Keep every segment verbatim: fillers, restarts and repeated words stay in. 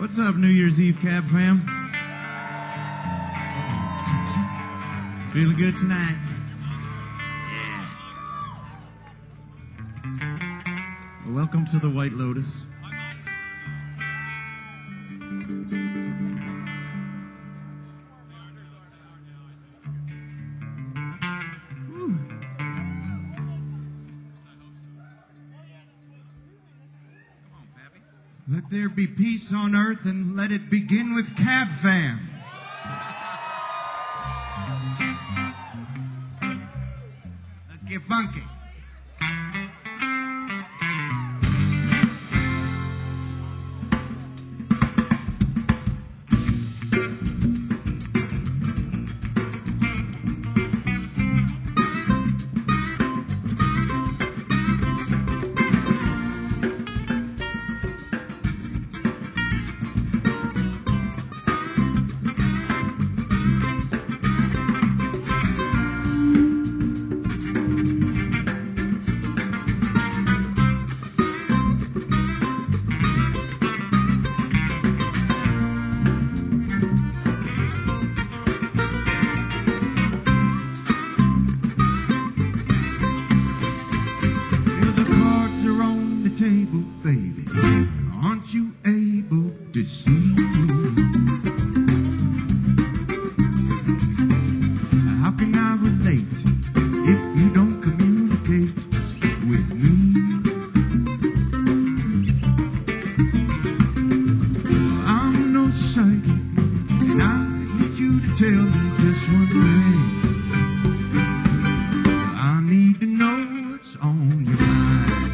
What's up, New Year's Eve Cab fam? Feeling good tonight? Yeah. Well, welcome to the White Lotus. Whew. Let there be peace on earth and let it begin with Cab Fam. Let's get funky. Table, baby, aren't you able to see? How can I relate if you don't communicate with me? I'm no psychic, and I need you to tell me just one thing. I need to know what's on your mind.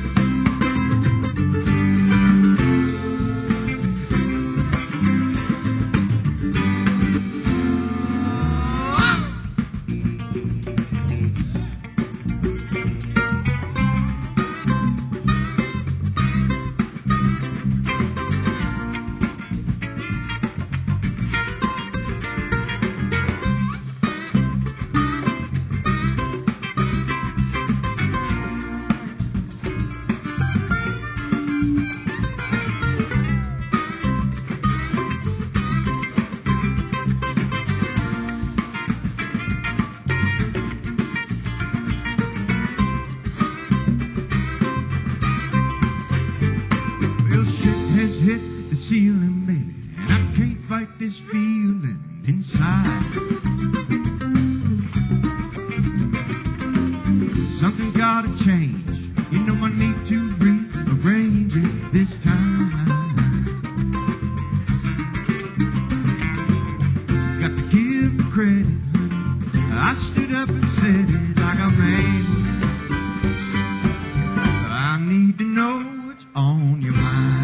Has hit the ceiling, baby, and I can't fight this feeling inside. Something's gotta change. You know I need to rearrange it this time. Got to give me credit, honey. I stood up and said it like I meant. I need to know what's on your mind.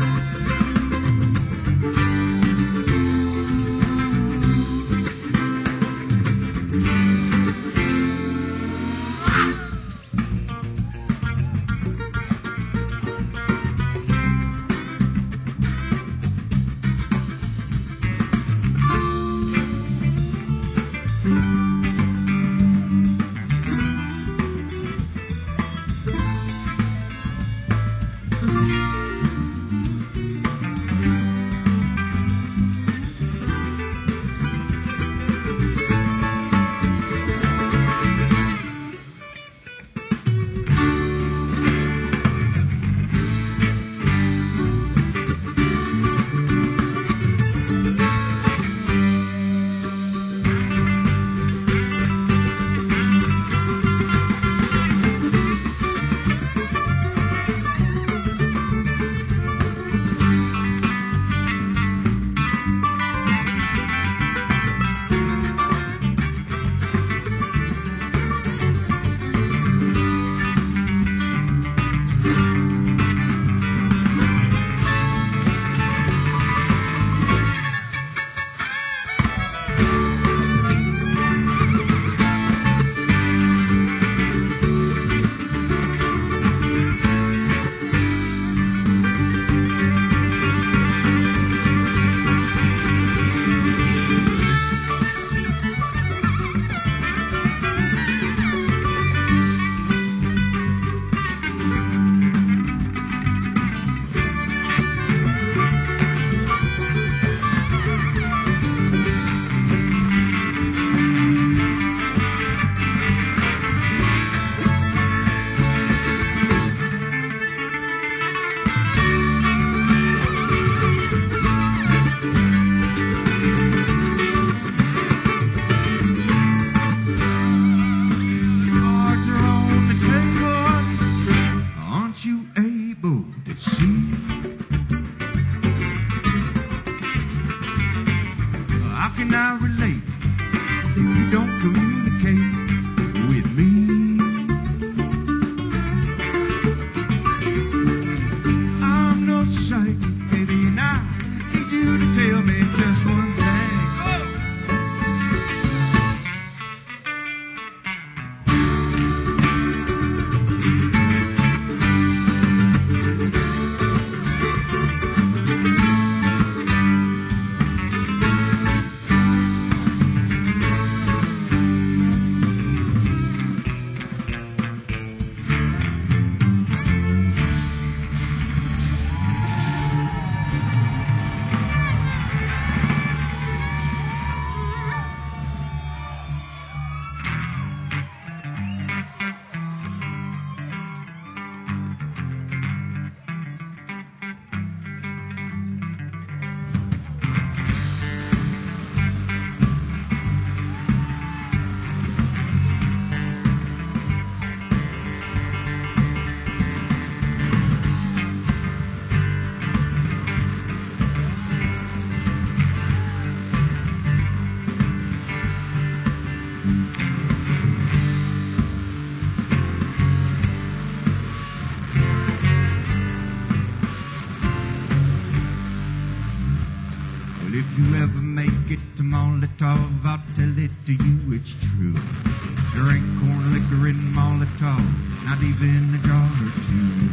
you ever make it to Molotov, I'll tell it to you, it's true. There ain't corn liquor in Molotov, not even a jar or two.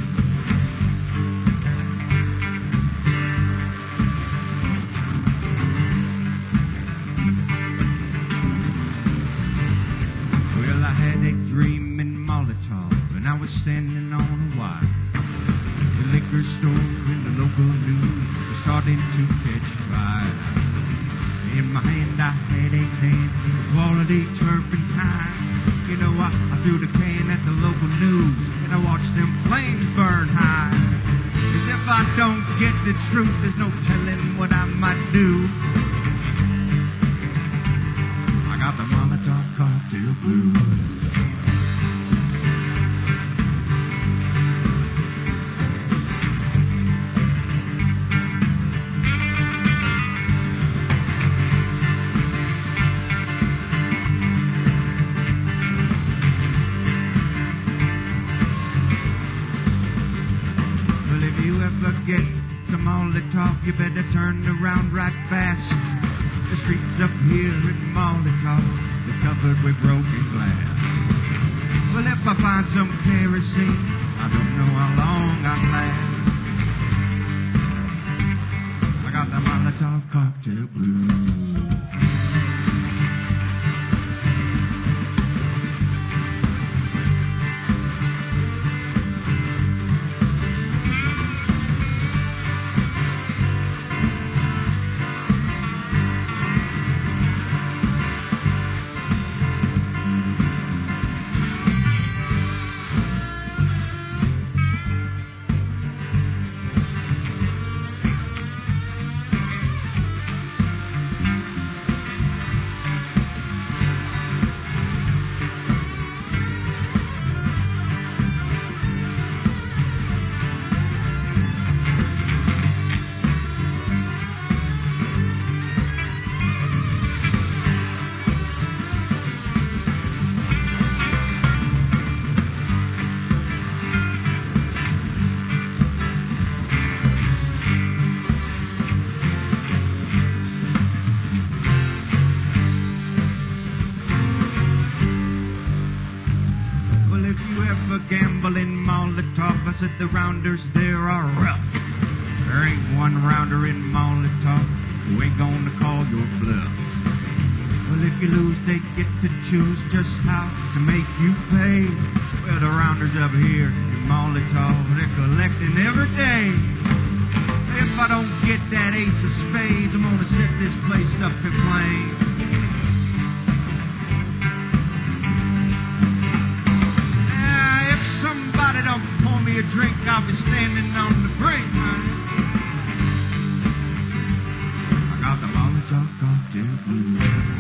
Well, I had a dream in Molotov, and I was standing on a wire. The liquor store and the local news were starting to catch fire. In my hand I had a can of quality turpentine. You know, I, I threw the can at the local news, and I watched them flames burn high. As if I don't get the truth, there's no telling what I might do. I got the Molotov cocktail blues. Get to Molotov, you better turn around right fast. The streets up here in Molotov are covered with broken glass. Well, if I find some kerosene, I don't know how long I'll last. I got the Molotov cocktail blues. Gambling Molotov, I said the rounders there are rough. There ain't one rounder in Molotov who ain't gonna call your bluff. Well, if you lose, they get to choose just how to make you pay. Well, the rounders up here in Molotov, they're collecting every day. If I don't get that ace of spades, I'm gonna set this place up in flames. Don't pour me a drink, I'll be standing on the brink, man. I got the Molotov cocktail blues.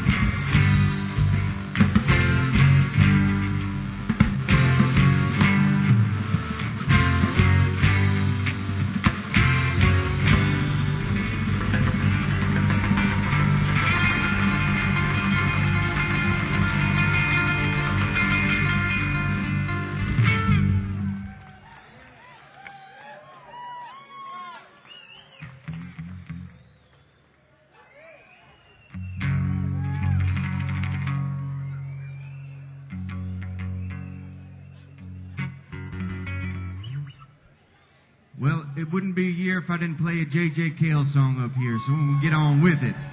Well, it wouldn't be a year if I didn't play a J J Cale song up here, so we'll get on with it.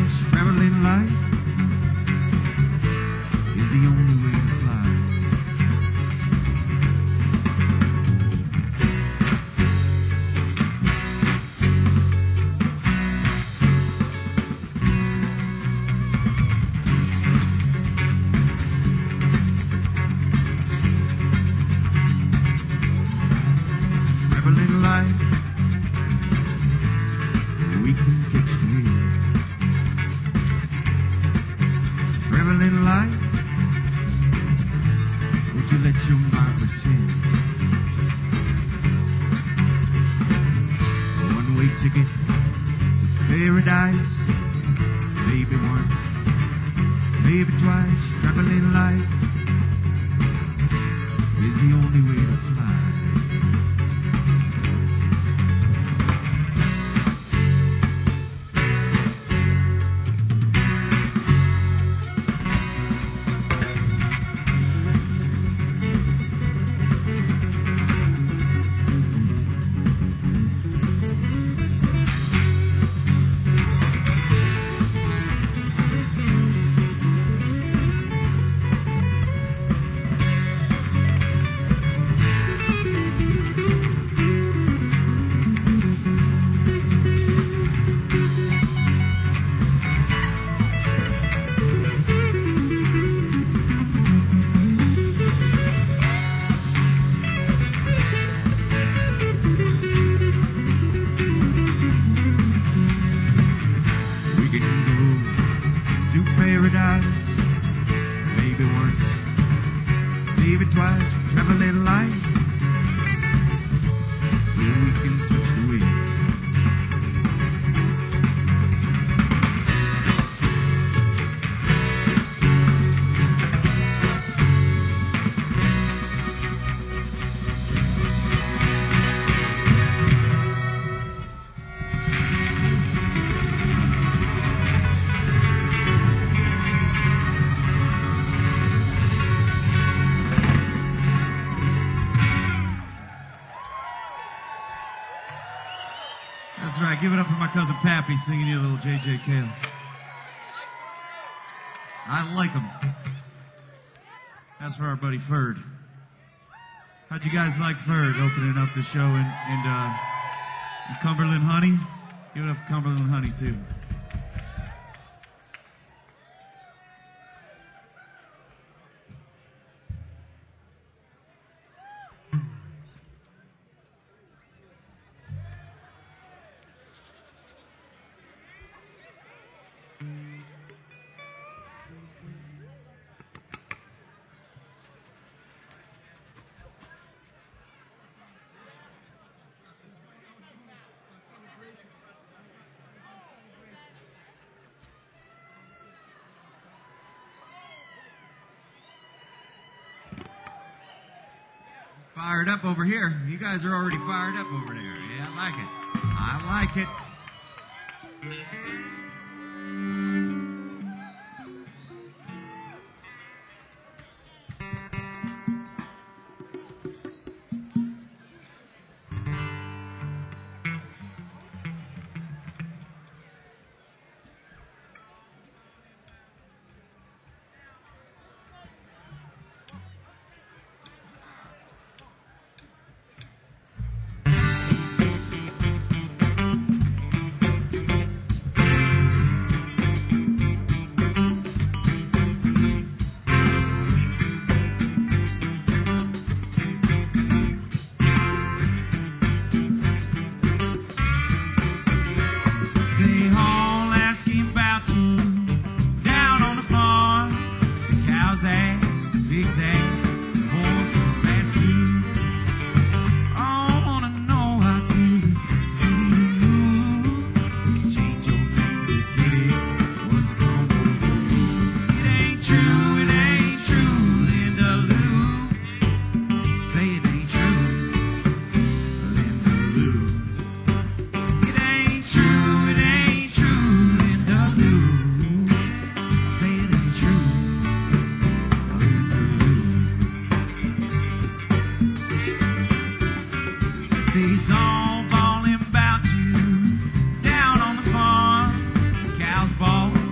Cause traveling light is the only way to fly. Traveling light, we can catch the wind. Traveling light, won't you let your mind pretend? A one-way ticket to paradise. Maybe once, maybe twice. Traveling light is the only way to fly. We can go to paradise, maybe once, maybe twice. Traveling light, then we can touch the wind. That's right. Give it up for my cousin Pappy singing you a little J J Cale. I like him. That's for our buddy Ferd. How'd you guys like Ferd opening up the show in, in, uh, in Cumberland Honey? Give it up for Cumberland Honey, too. Fired up over here. You guys are already fired up over there. Yeah, I like it. I like it. They's all bawling about you down on the farm. The cows bawl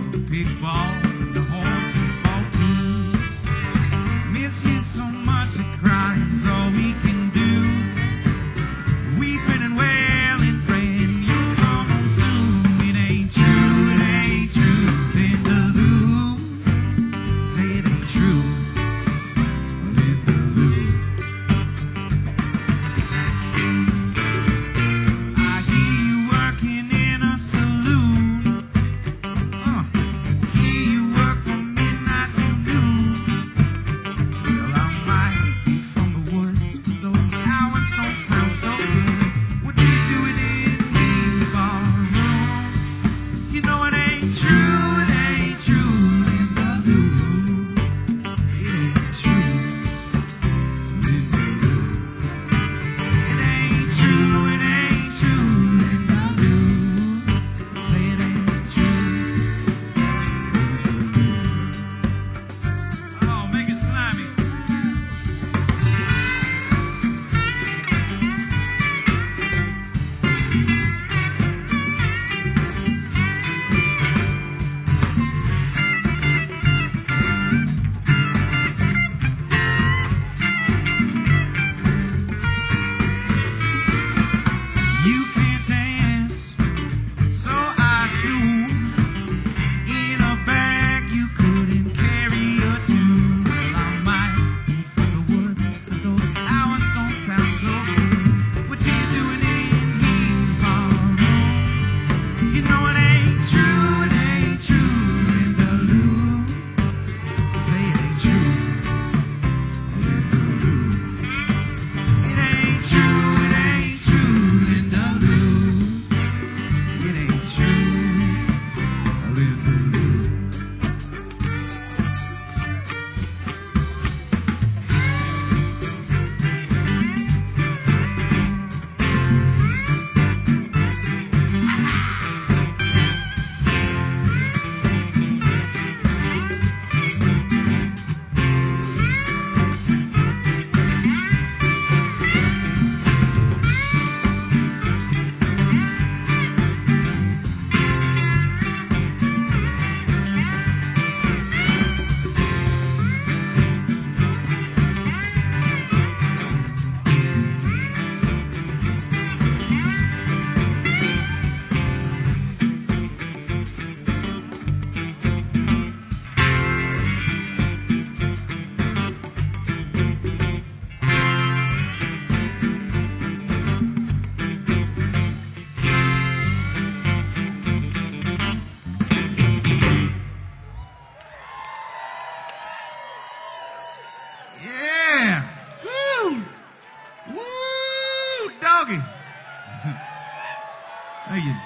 Thank you.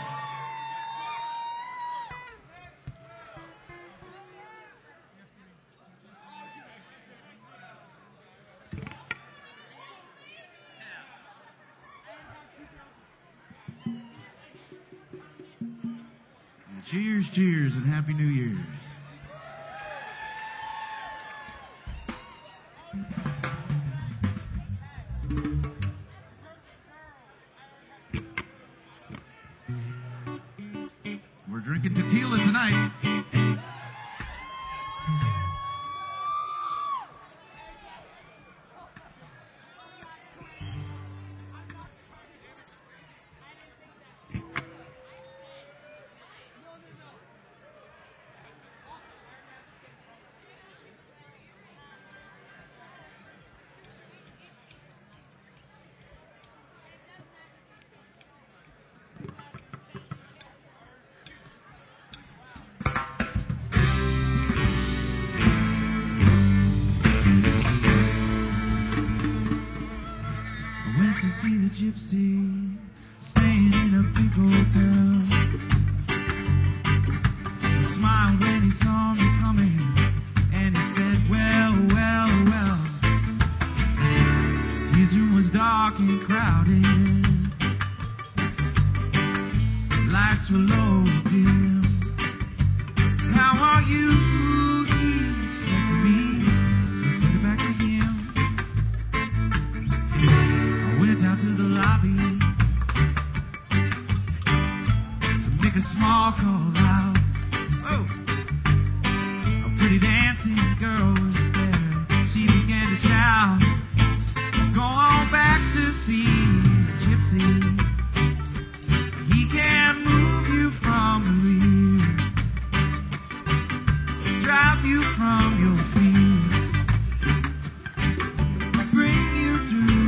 Cheers, cheers, and Happy New Year's. We're drinking tequila tonight. To see the gypsy staying in a big hotel. He smiled when he saw me coming, and he said, well, well, well. His room was dark and crowded, lights were low and dim. How are you? He said to me, so I sent it back to him. Went out to the lobby to make a small call out. Oh, a pretty dancing girl was there. She began to shout, go on back to see the gypsy. He can move you from the rear, drive you from your feet, bring you through.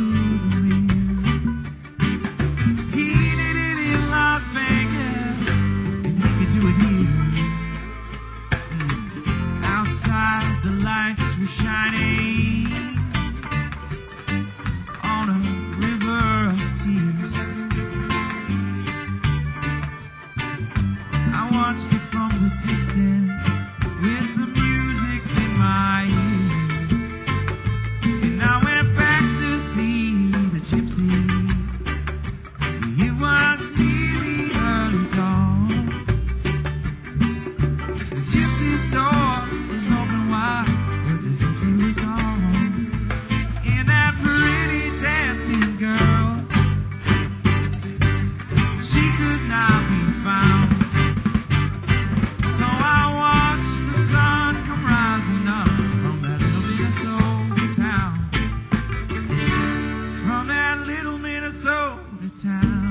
Outside, the lights were shining on a river of tears. I watched it from the distance with the music in my ears, and I went back to see the gypsy. It was nearly early dawn. The gypsy's door was open wide, but the gypsy was gone. And that pretty dancing girl, she could not be found. So I watched the sun come rising up from that little Minnesota town, from that little Minnesota town.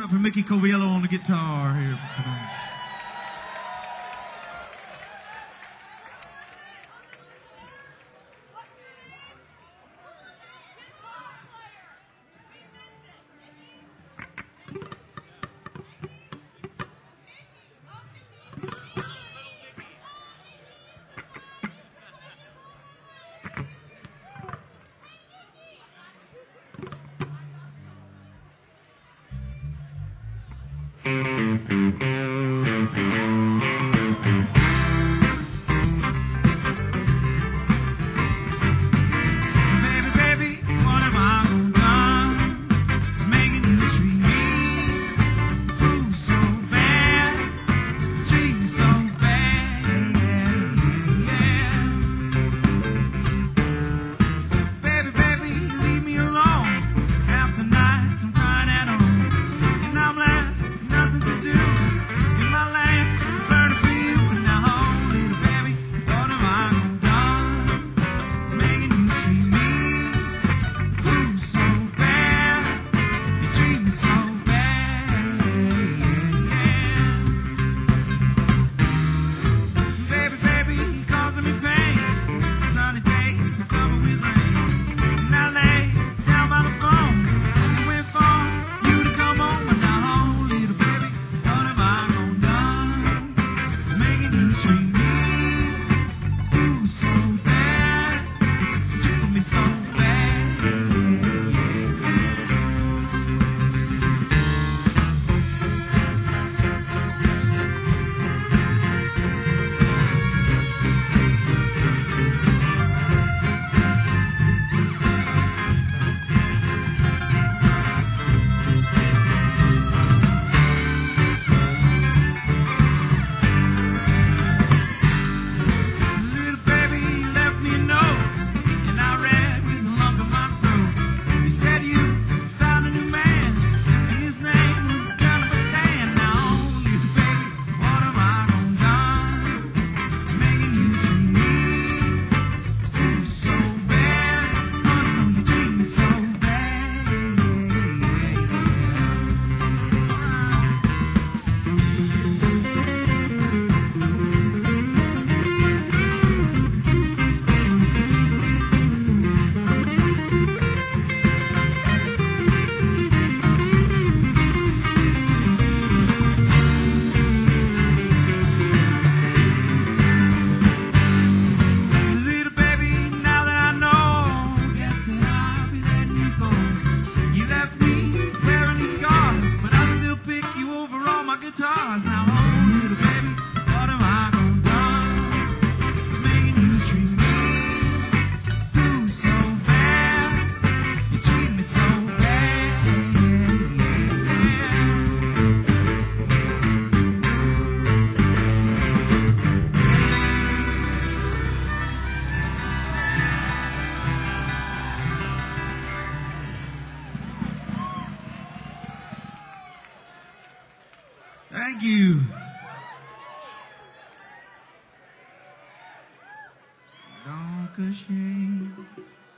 up for Mickey Coviello on the guitar here tonight. Thank you. Don't shame.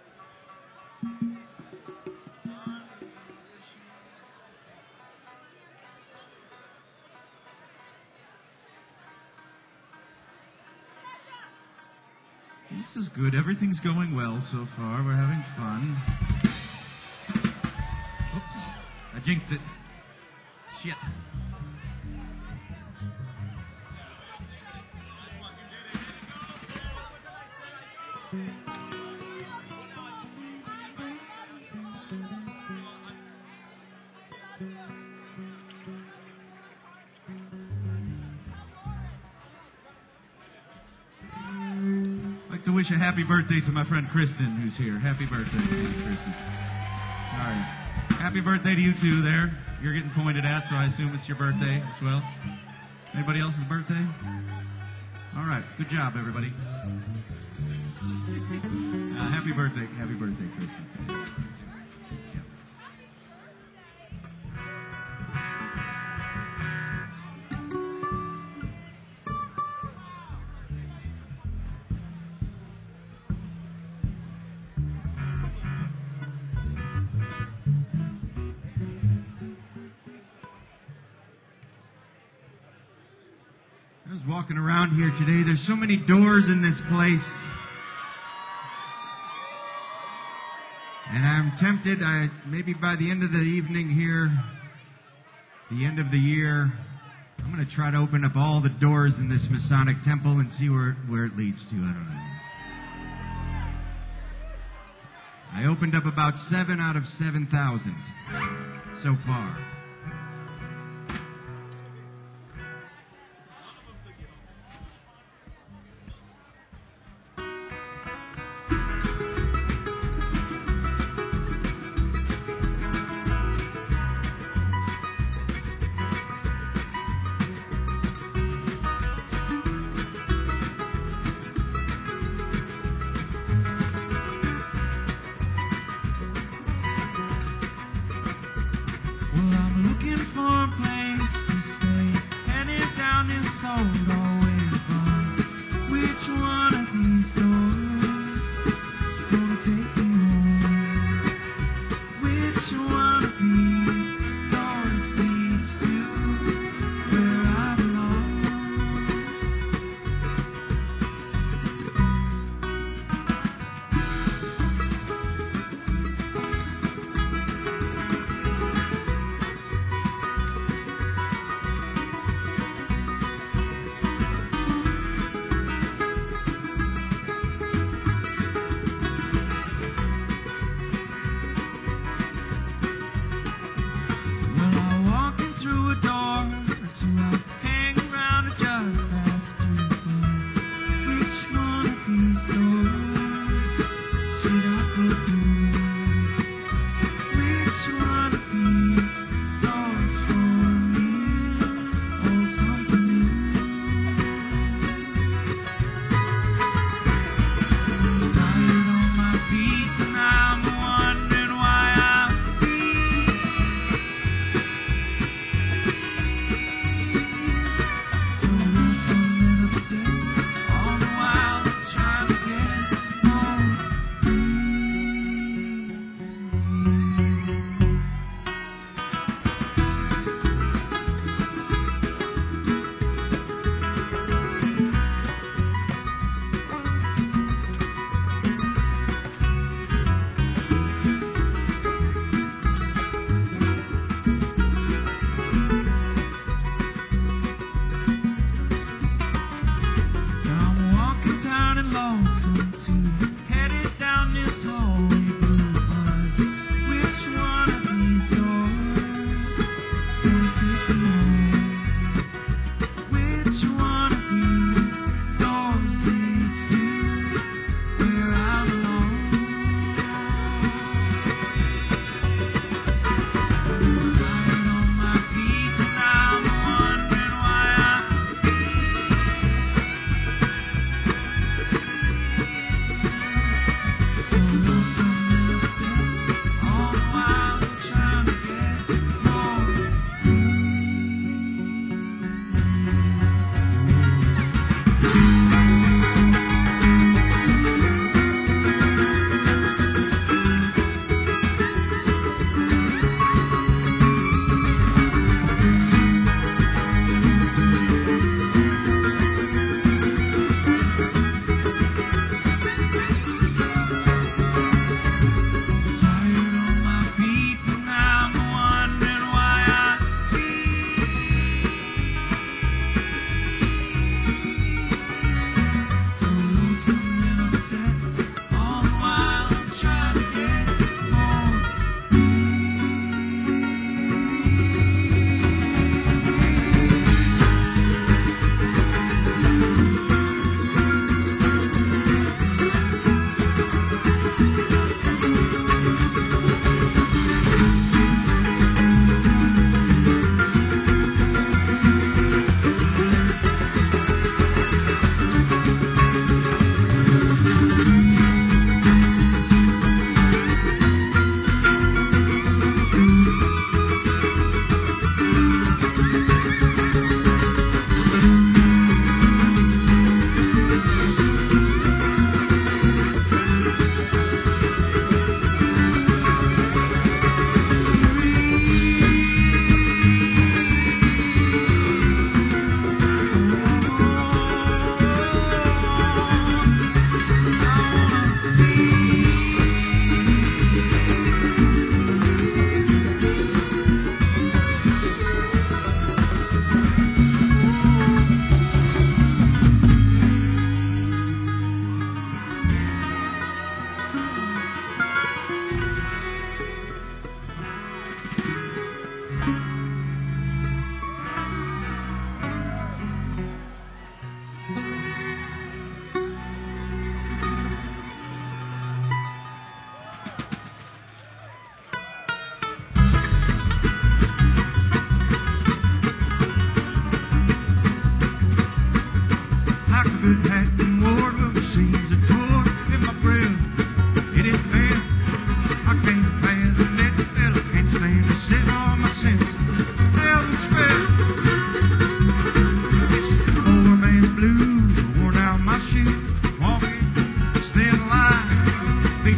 This is good. Everything's going well so far. We're having fun. Oops. I jinxed it. Shit. To wish a happy birthday to my friend Kristen, who's here. Happy birthday, Kristen. All right. Happy birthday to you too there. You're getting pointed at, so I assume it's your birthday as well. Anybody else's birthday? All right. Good job, everybody. Uh, happy birthday. Happy birthday, Kristen. Yeah. walking around here today. There's so many doors in this place. And I'm tempted, I, maybe by the end of the evening here, the end of the year, I'm going to try to open up all the doors in this Masonic temple and see where, where it leads to. I don't know. I opened up about seven out of seven thousand so far.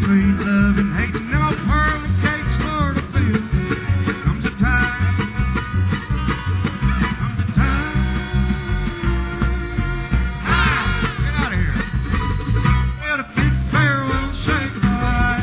between love and hate. And them old pearly gates, Lord, I feel comes a time, comes a time. Ah, get out of here. Well, a big farewell, say goodbye.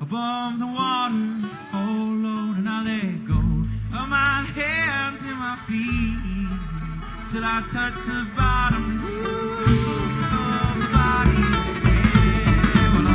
above the water, oh Lord, and I let go of my hands and my feet till I touch the bottom of the body. Yeah, well,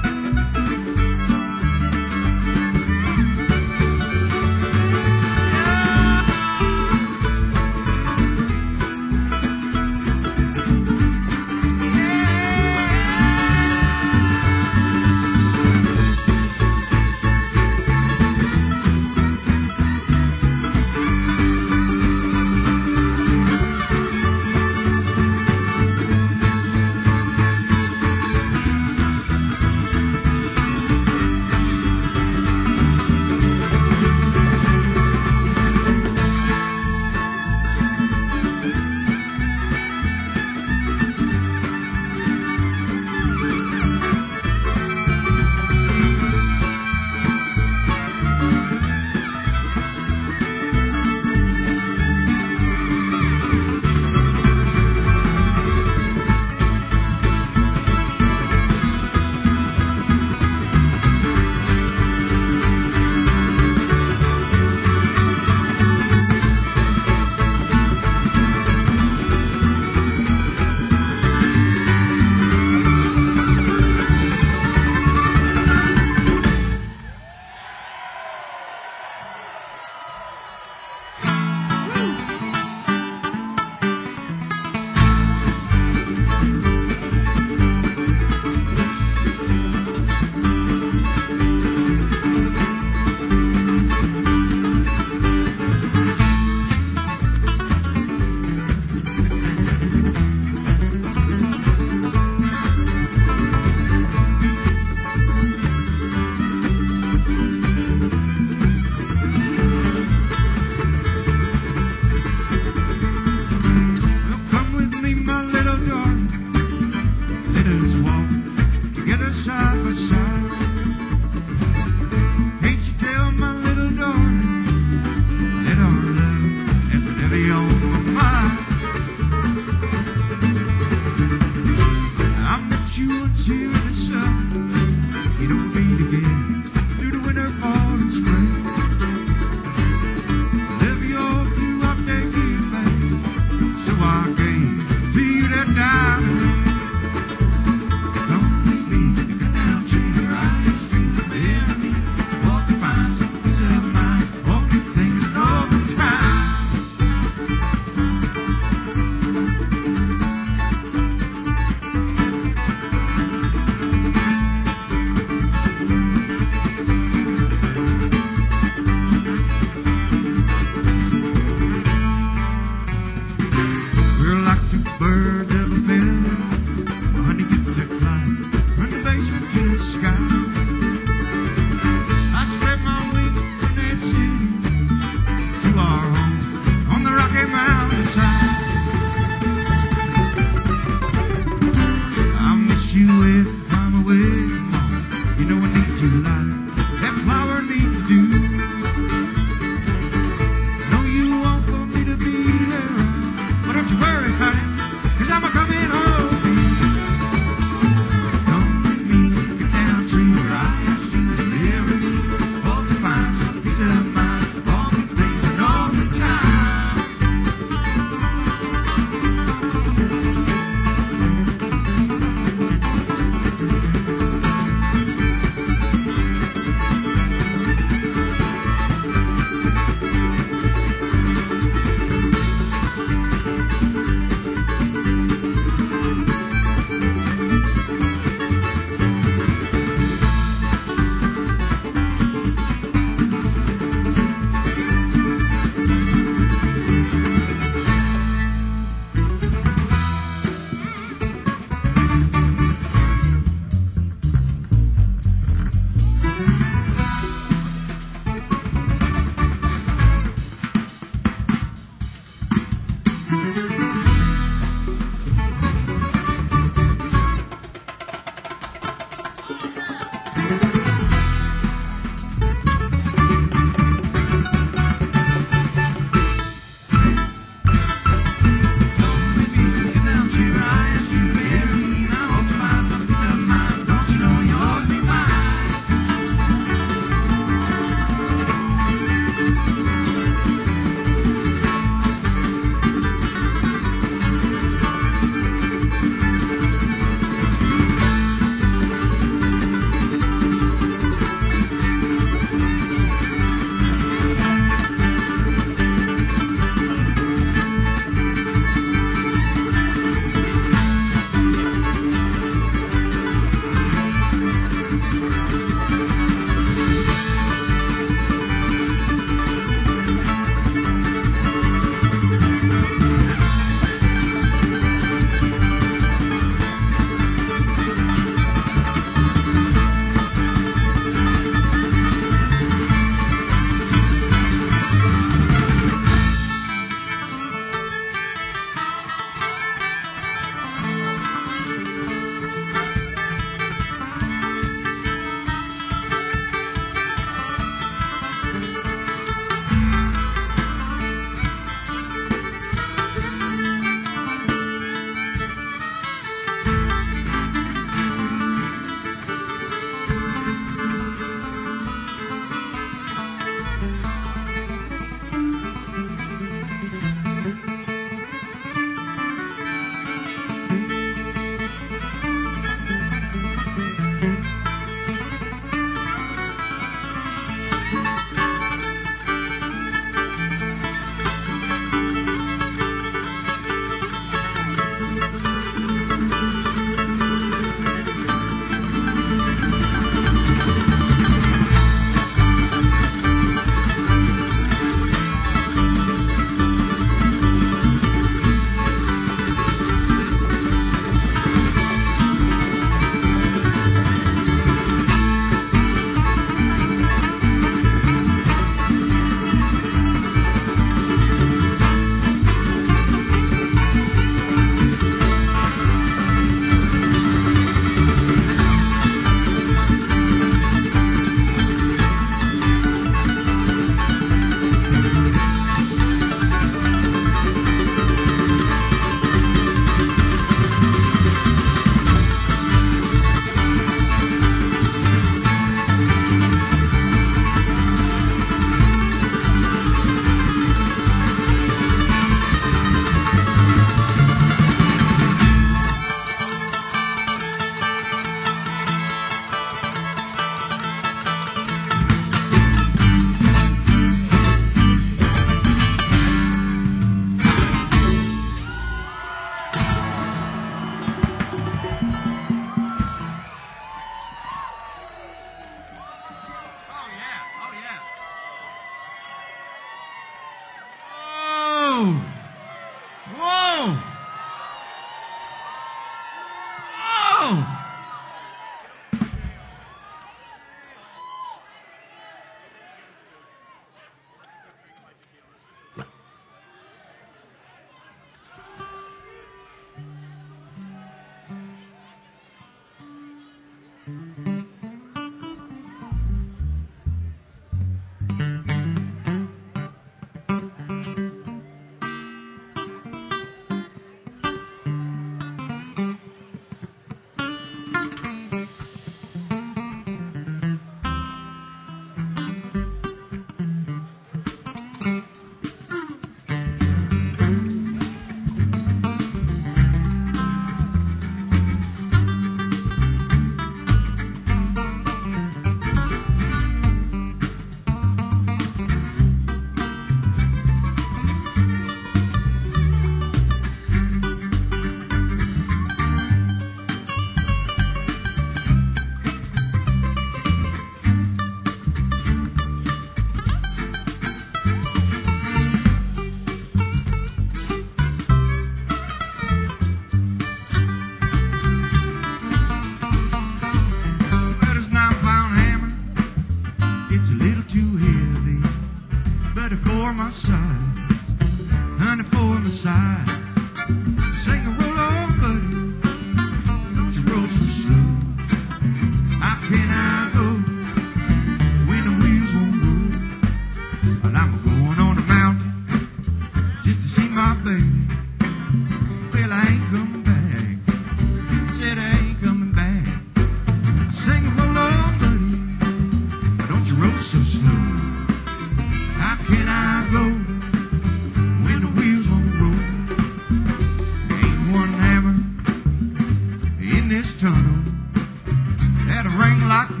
can I go when the wheels won't roll? Well, I'm going on a mountain just to see my baby. Well, I ain't coming back. I said I ain't coming back. Singing, roll on, buddy. Don't you roll so slow. How can I go when the wheels won't roll? There ain't one hammer in this tunnel that'll ring like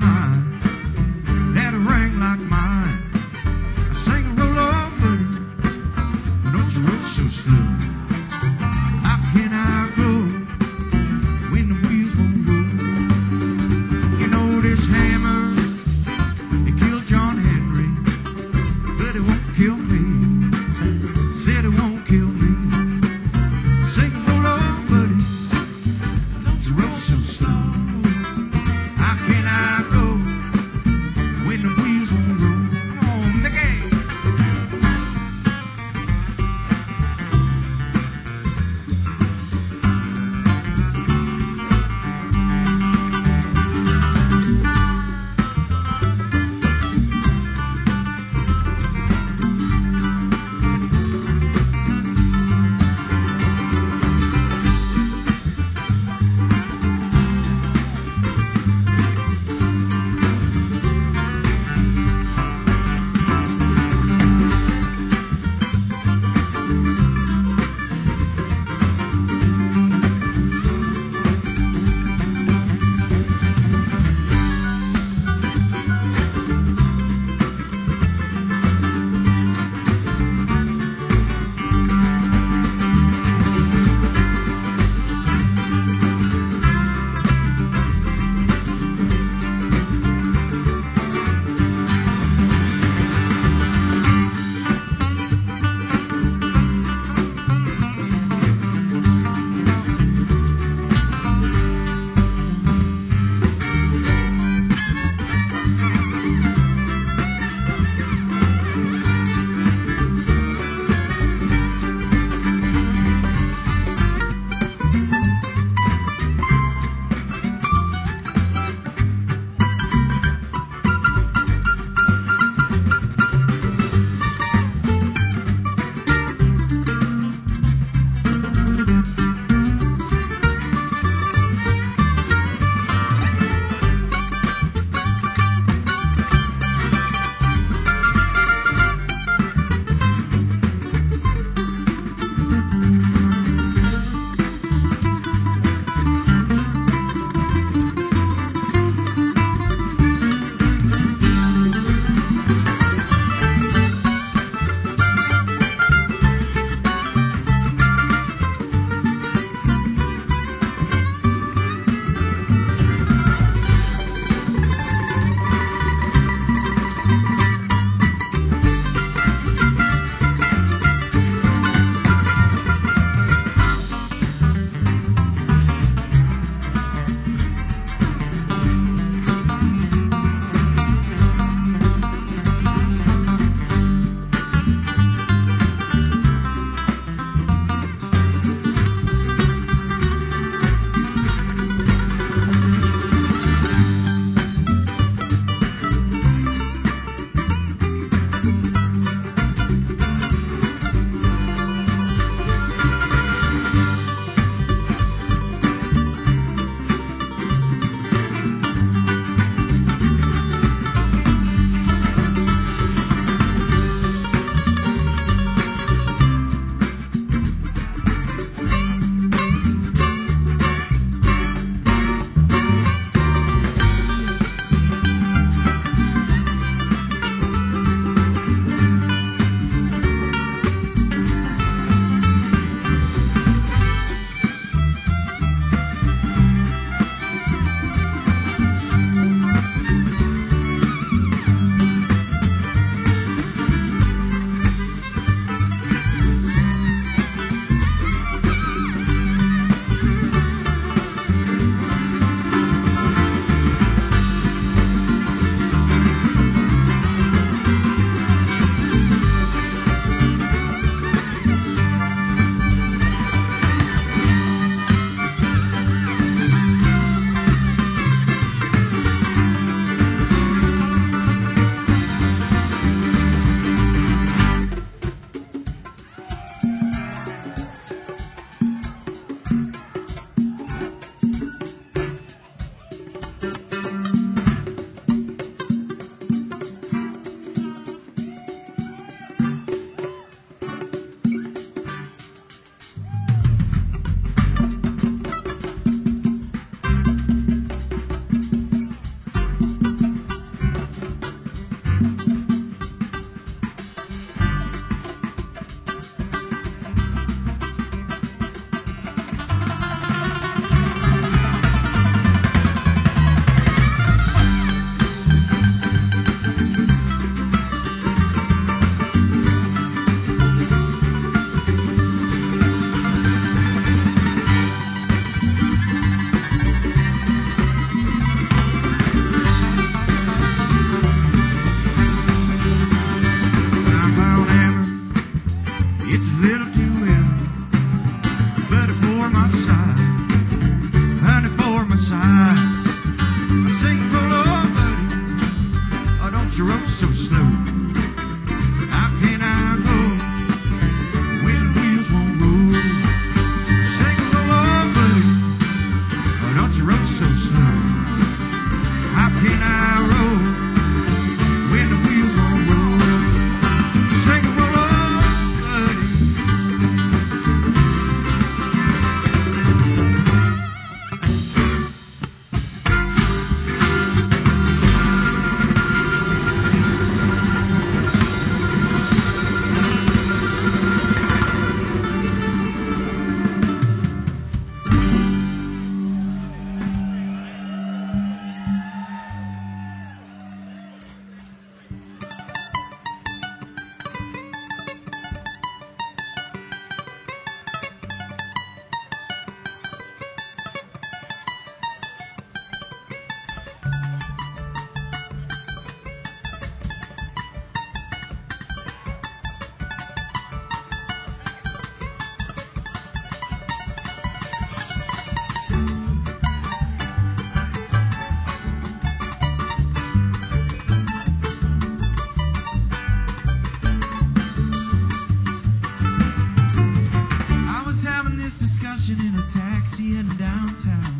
In a taxi in downtown,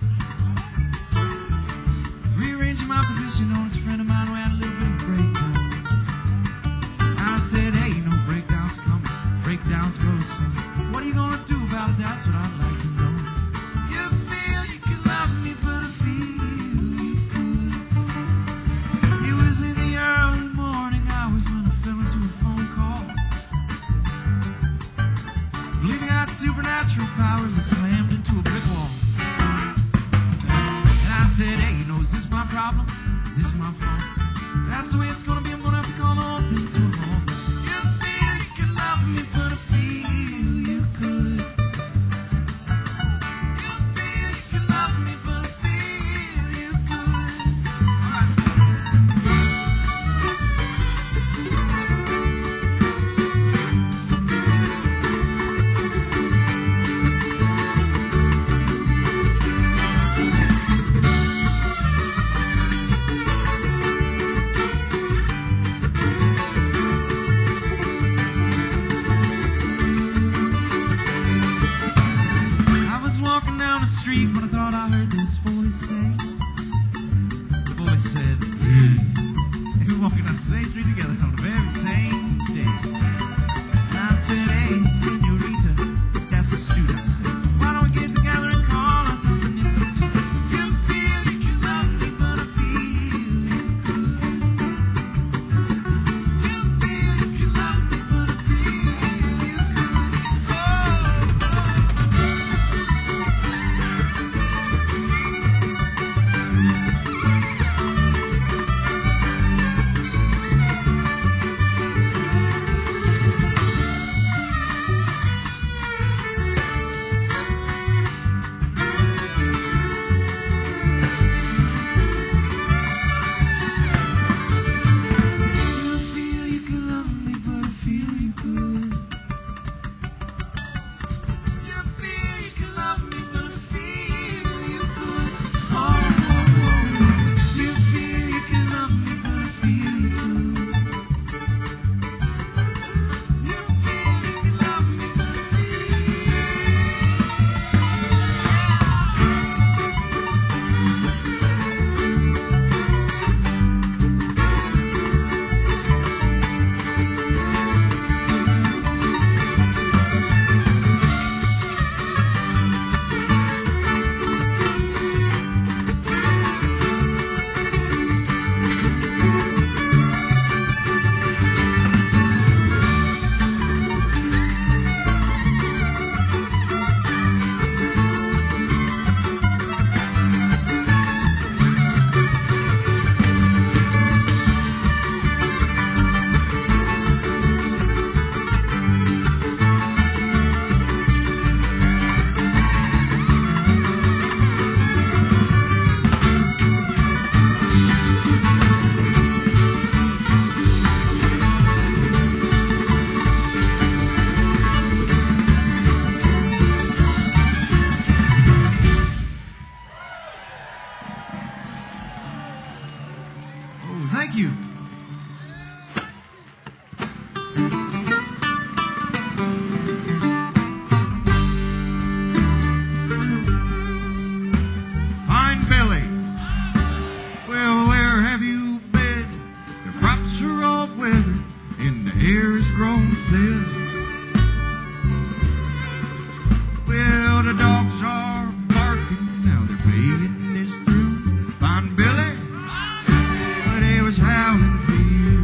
rearranging my position on this friend of mine who had a little bit of breakdown. I said, hey, no breakdowns coming, breakdowns go soon. What are you gonna do about it? That's what I'd like to know. You feel you can love me, but I feel you could. It was in the early morning hours when I fell into a phone call, believing I had supernatural powers and slammed into a brick wall. And I said, hey, you know, is this my problem? Is this my fault? That's the way it's gonna be. I'm gonna have to call all things to a halt. You feel you can love me, but I feel you could. You feel you can love me, but I feel you could. Street when I thought I heard this voice say, the voice said, and we're walking down the same street together on the very same day. And I said, hey, senorita, that's astute. I said, why don't we get together and call ourselves an institute? You feel you can love me, but I feel you could. You feel you can love me, but I feel you could. Oh, oh. Thank you. Pine Billy, well, where have you been? The crops are all weathered and the air has grown thin. Well, the dogs are barking, now their baying is through. Pine Billy, but they was howling for you.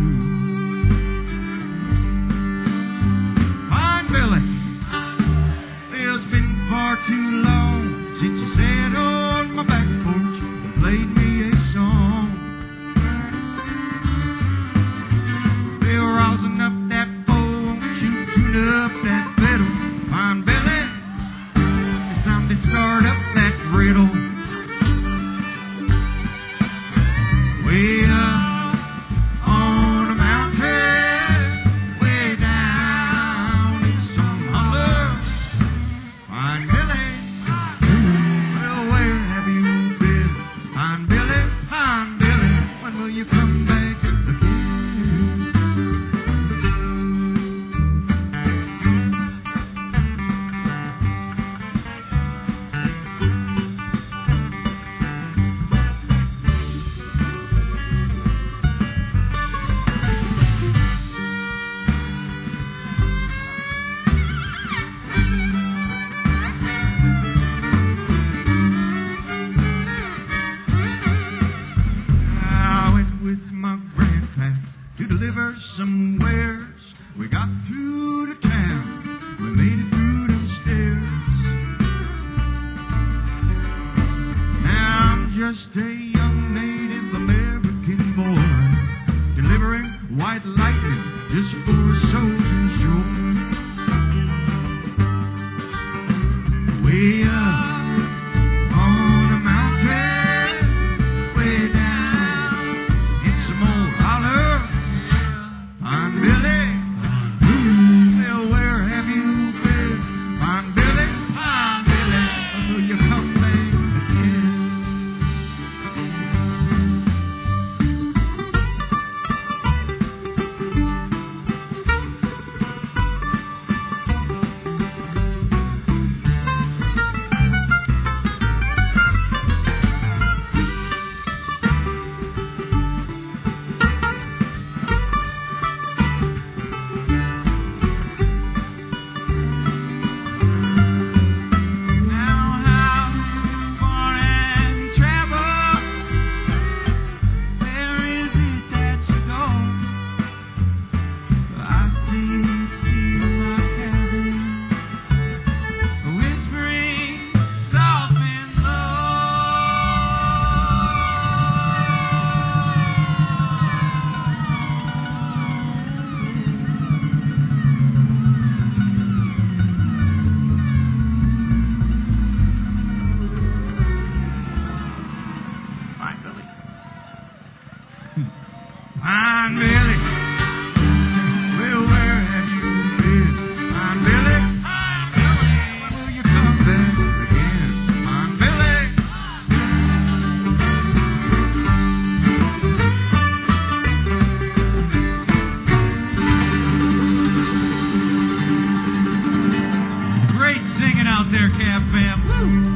Pine Billy, well, it's been far too long since you sat on my back porch and played me a song. Well, rousing up that bow, won't you tune up that fiddle? Pine Billy, it's time to start up that riddle. Way up on a mountain, way down in some holler. Pine Billy, well, where have you been? Pine Billy, Pine Billy, when will you come back again? I went with my grandpa to deliver some wares. We got through the town, we made it through them stairs. Now I'm just a young Native American boy, delivering white lightning just for a soldier's joy. Way up on a mountain, way down in some old holler. Pine Billy, well, where have you been? Pine Billy, Pine Billy, when will you come back again? Now how far have you traveled? Where is it that you go? I sit here in my cabin, whispering soft and low. Pine Billy. Pine Billy, well, where have you been? Pine Billy, Pine Billy, when will you come back again? Pine Billy. Great singing out there, Cab Fam. Woo!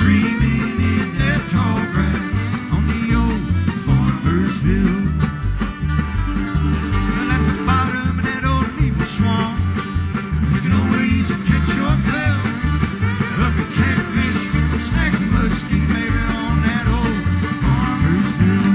dreaming in that tall grass on the old farmer's field. Well, at the bottom of that old maple swamp, you can always catch your fill. Hook a catfish, snag a muskie, baby, on that old farmer's field.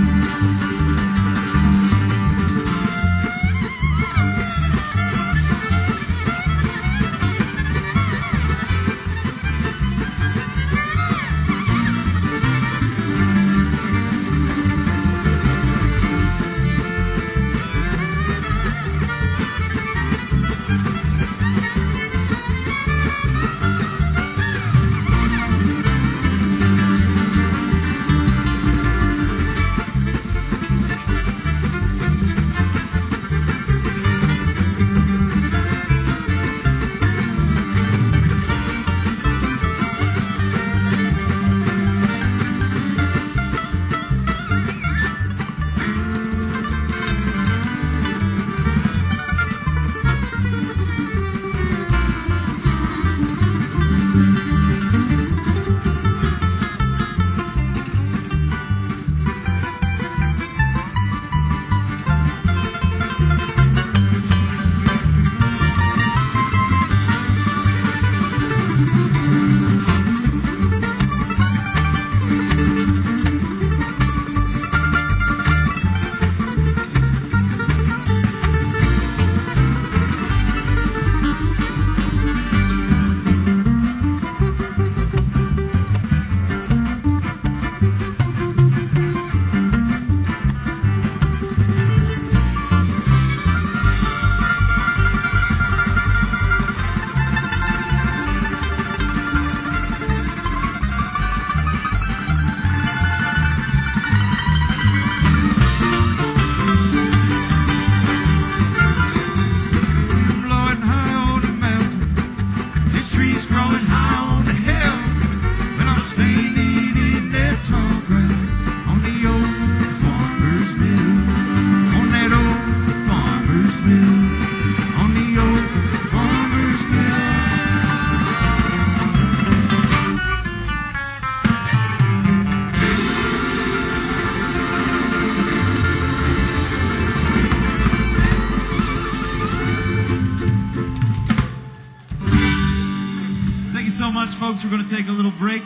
Folks, we're going to take a little break.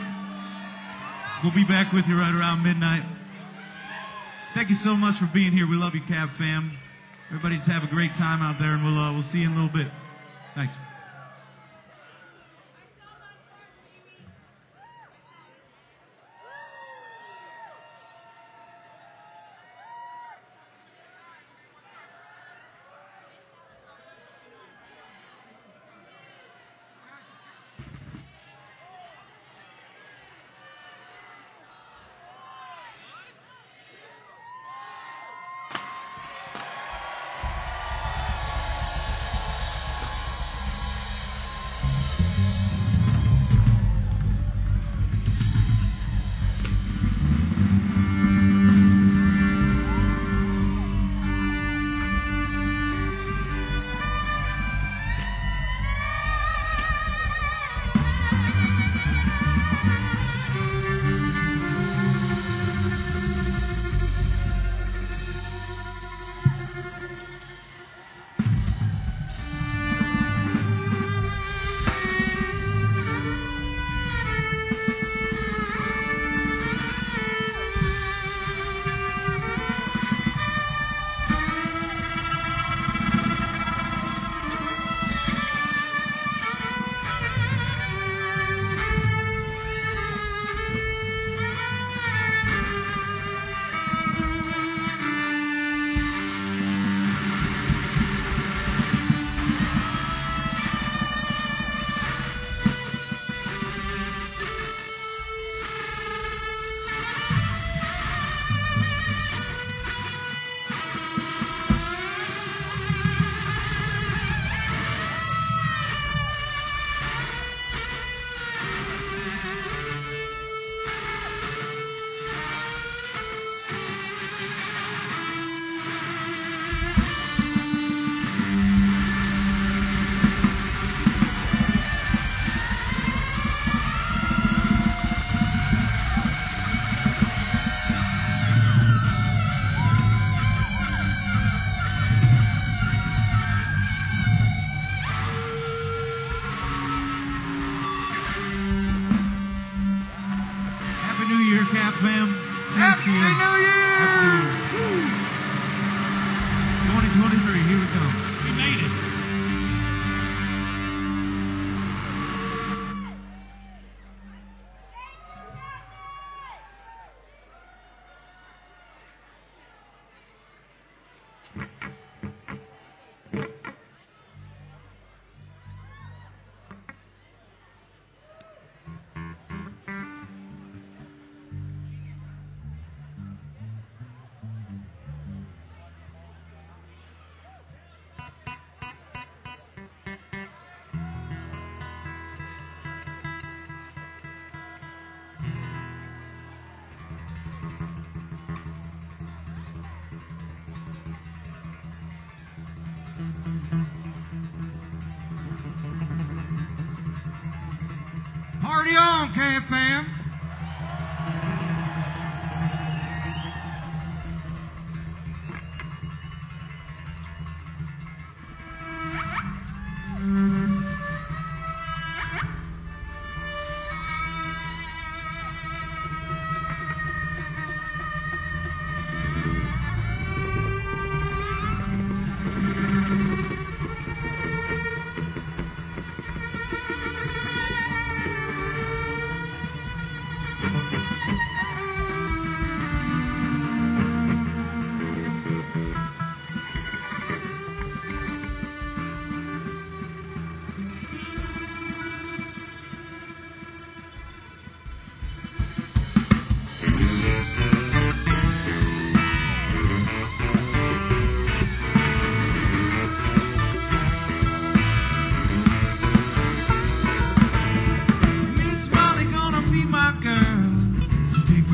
We'll be back with you right around midnight. Thank you so much for being here. We love you, Cab fam. Everybody just have a great time out there, and we'll uh, we'll see you in a little bit. Thanks. Year, Cap Fam. Happy New Year! Happy New Year. twenty twenty-three, here we come. We made it. Party on, K F M. Miss Molly gonna be my girl. She take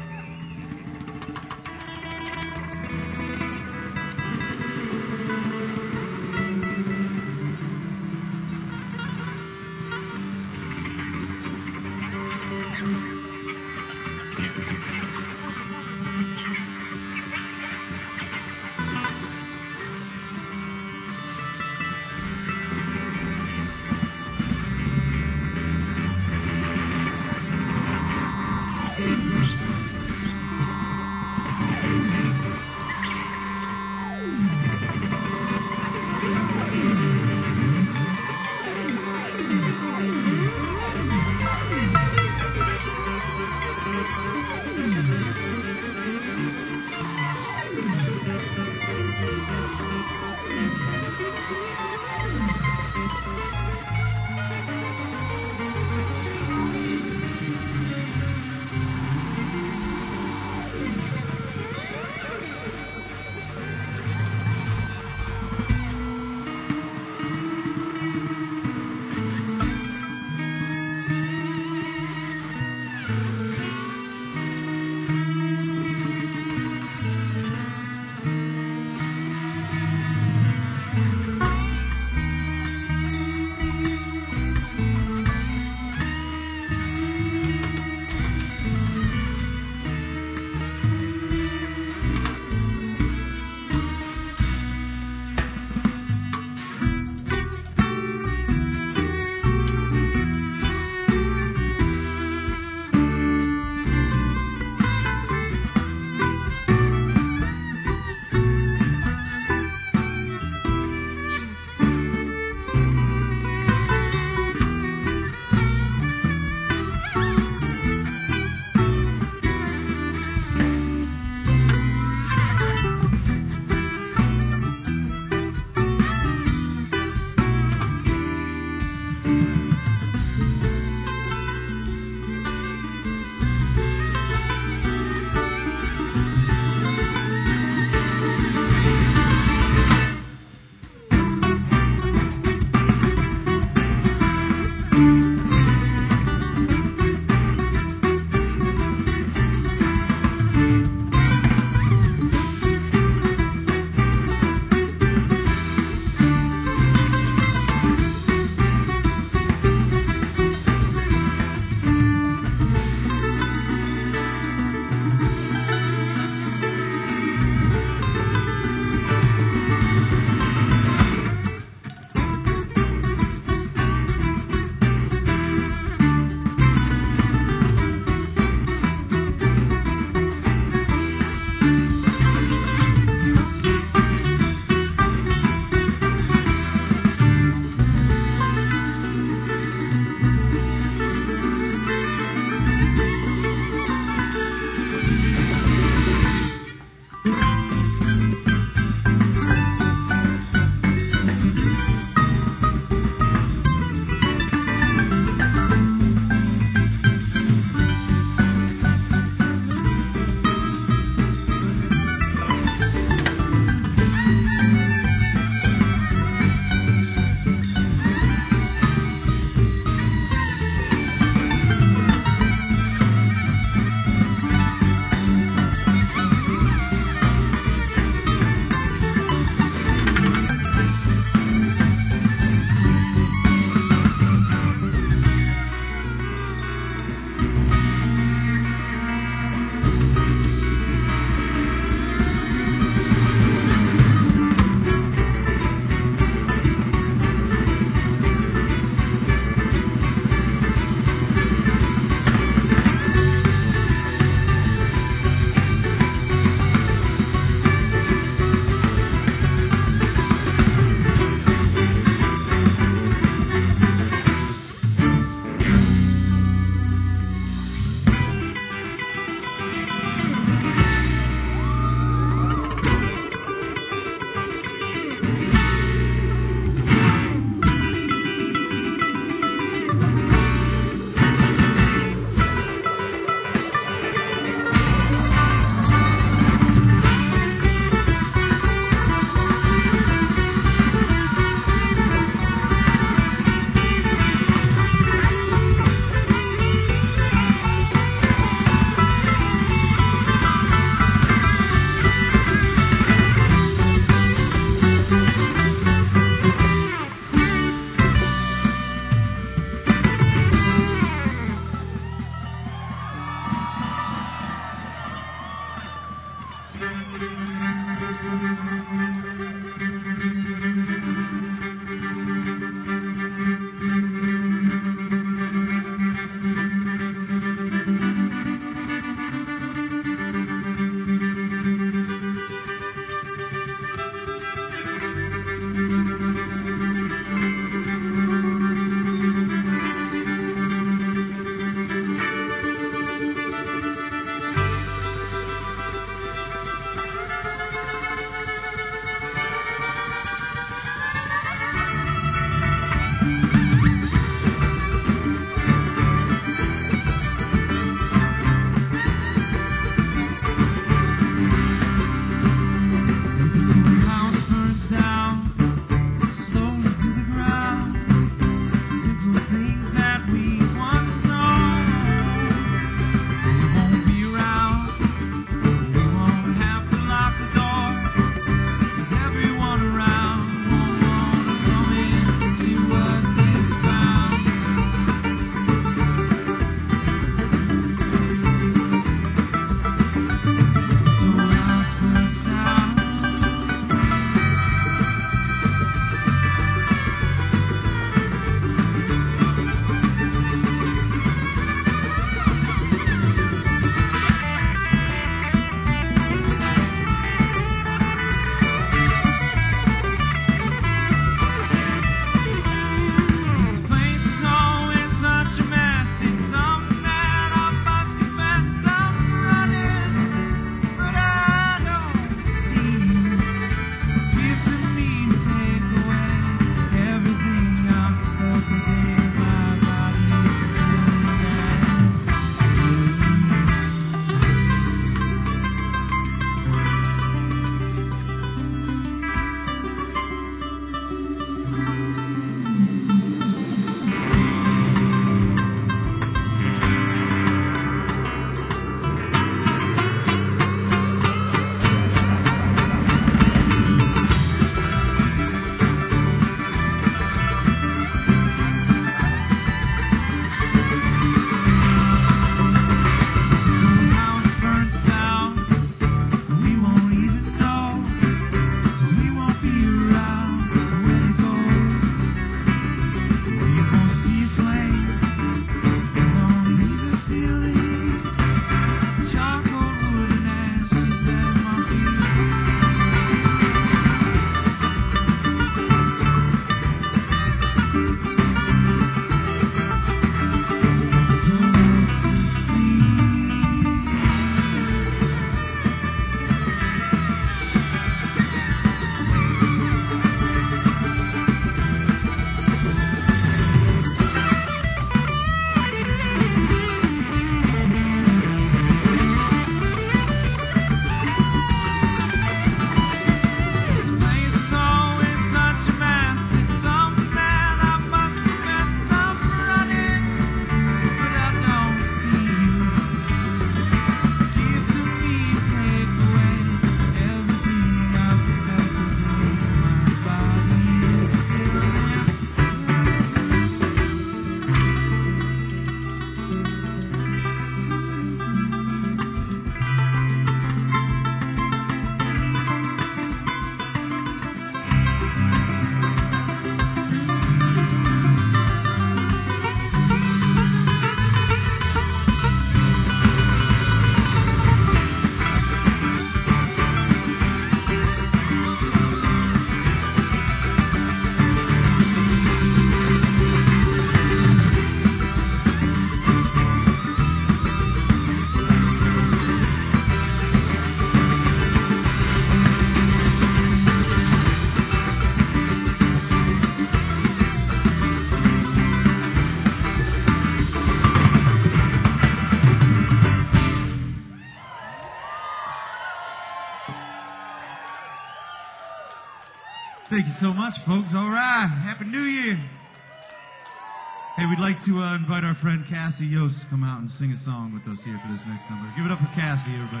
Thank you so much, folks. All right. Happy New Year. Hey, we'd like to uh, invite our friend Cassie Yost to come out and sing a song with us here for this next number. Give it up for Cassie, everybody.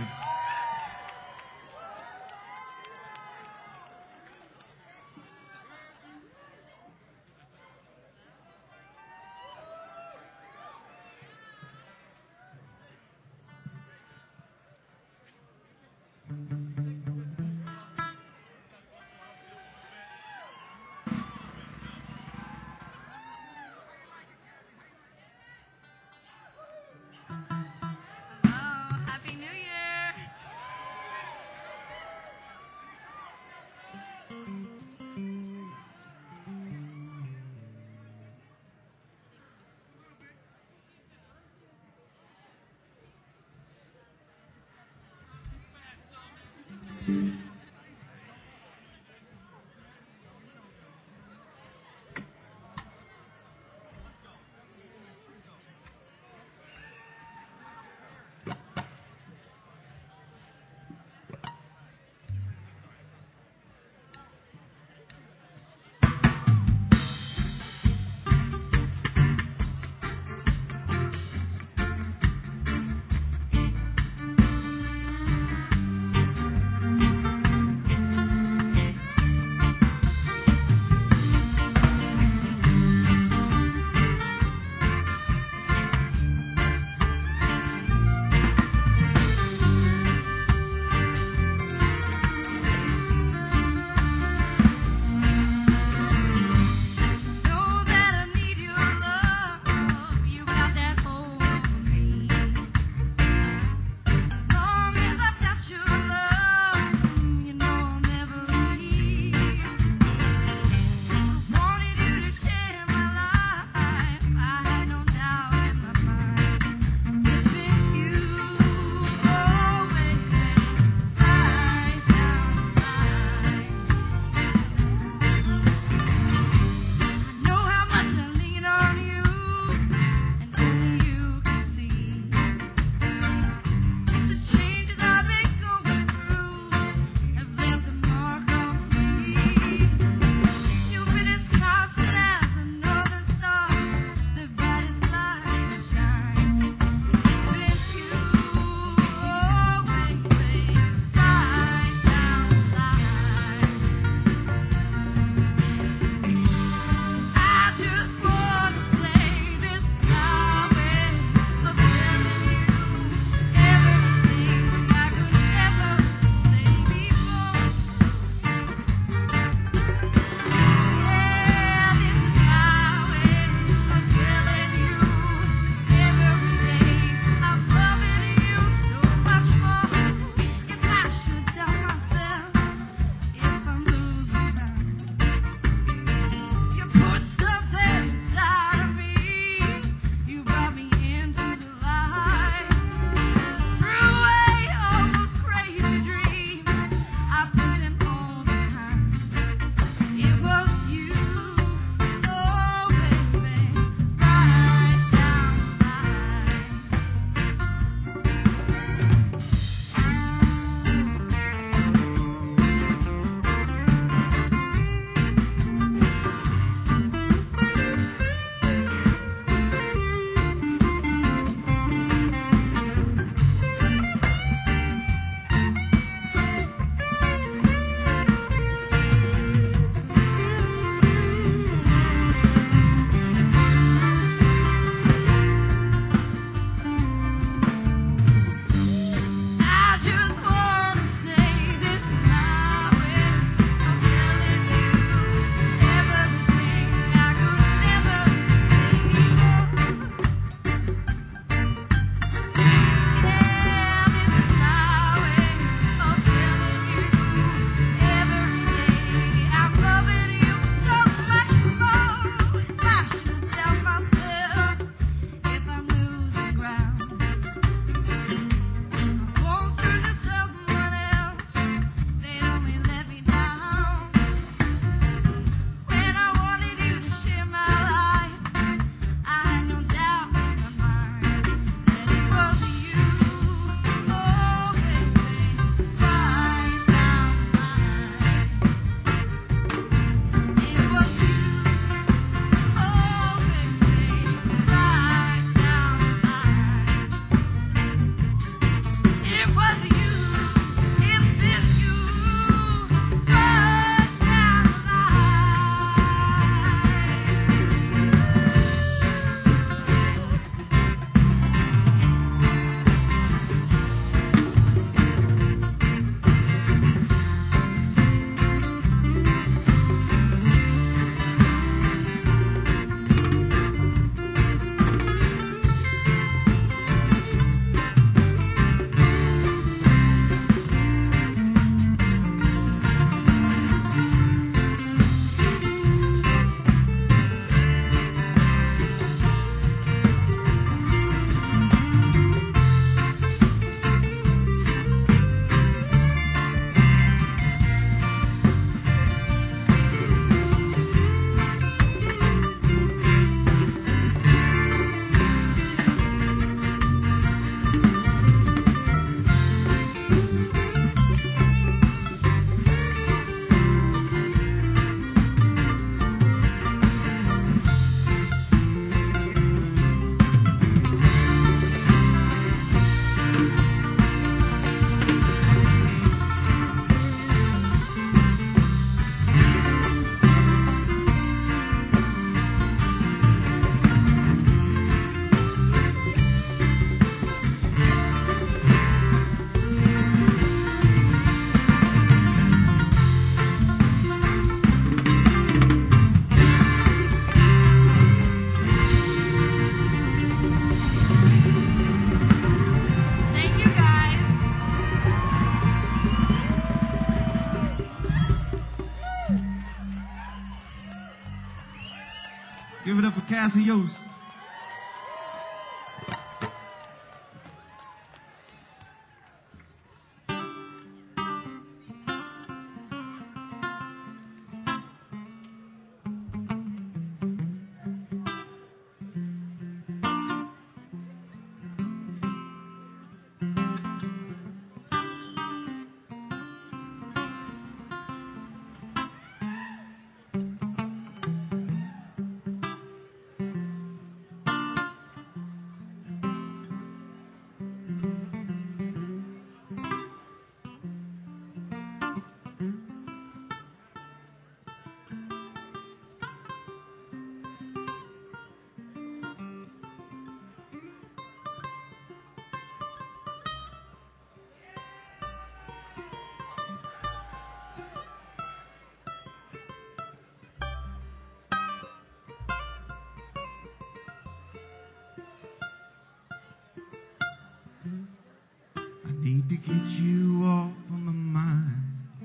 Hello, Happy New Year! Give it up for Cassios. Need to get you off of my mind.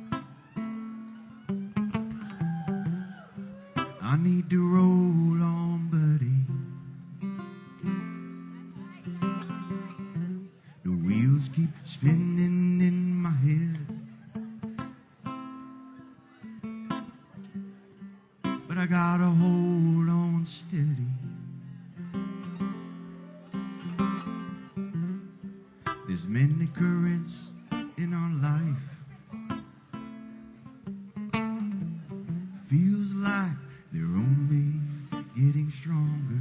I need to roll on, buddy. The wheels keep spinning in my head, but I gotta hold on steady. There's many currents in our life. Feels like they're only getting stronger.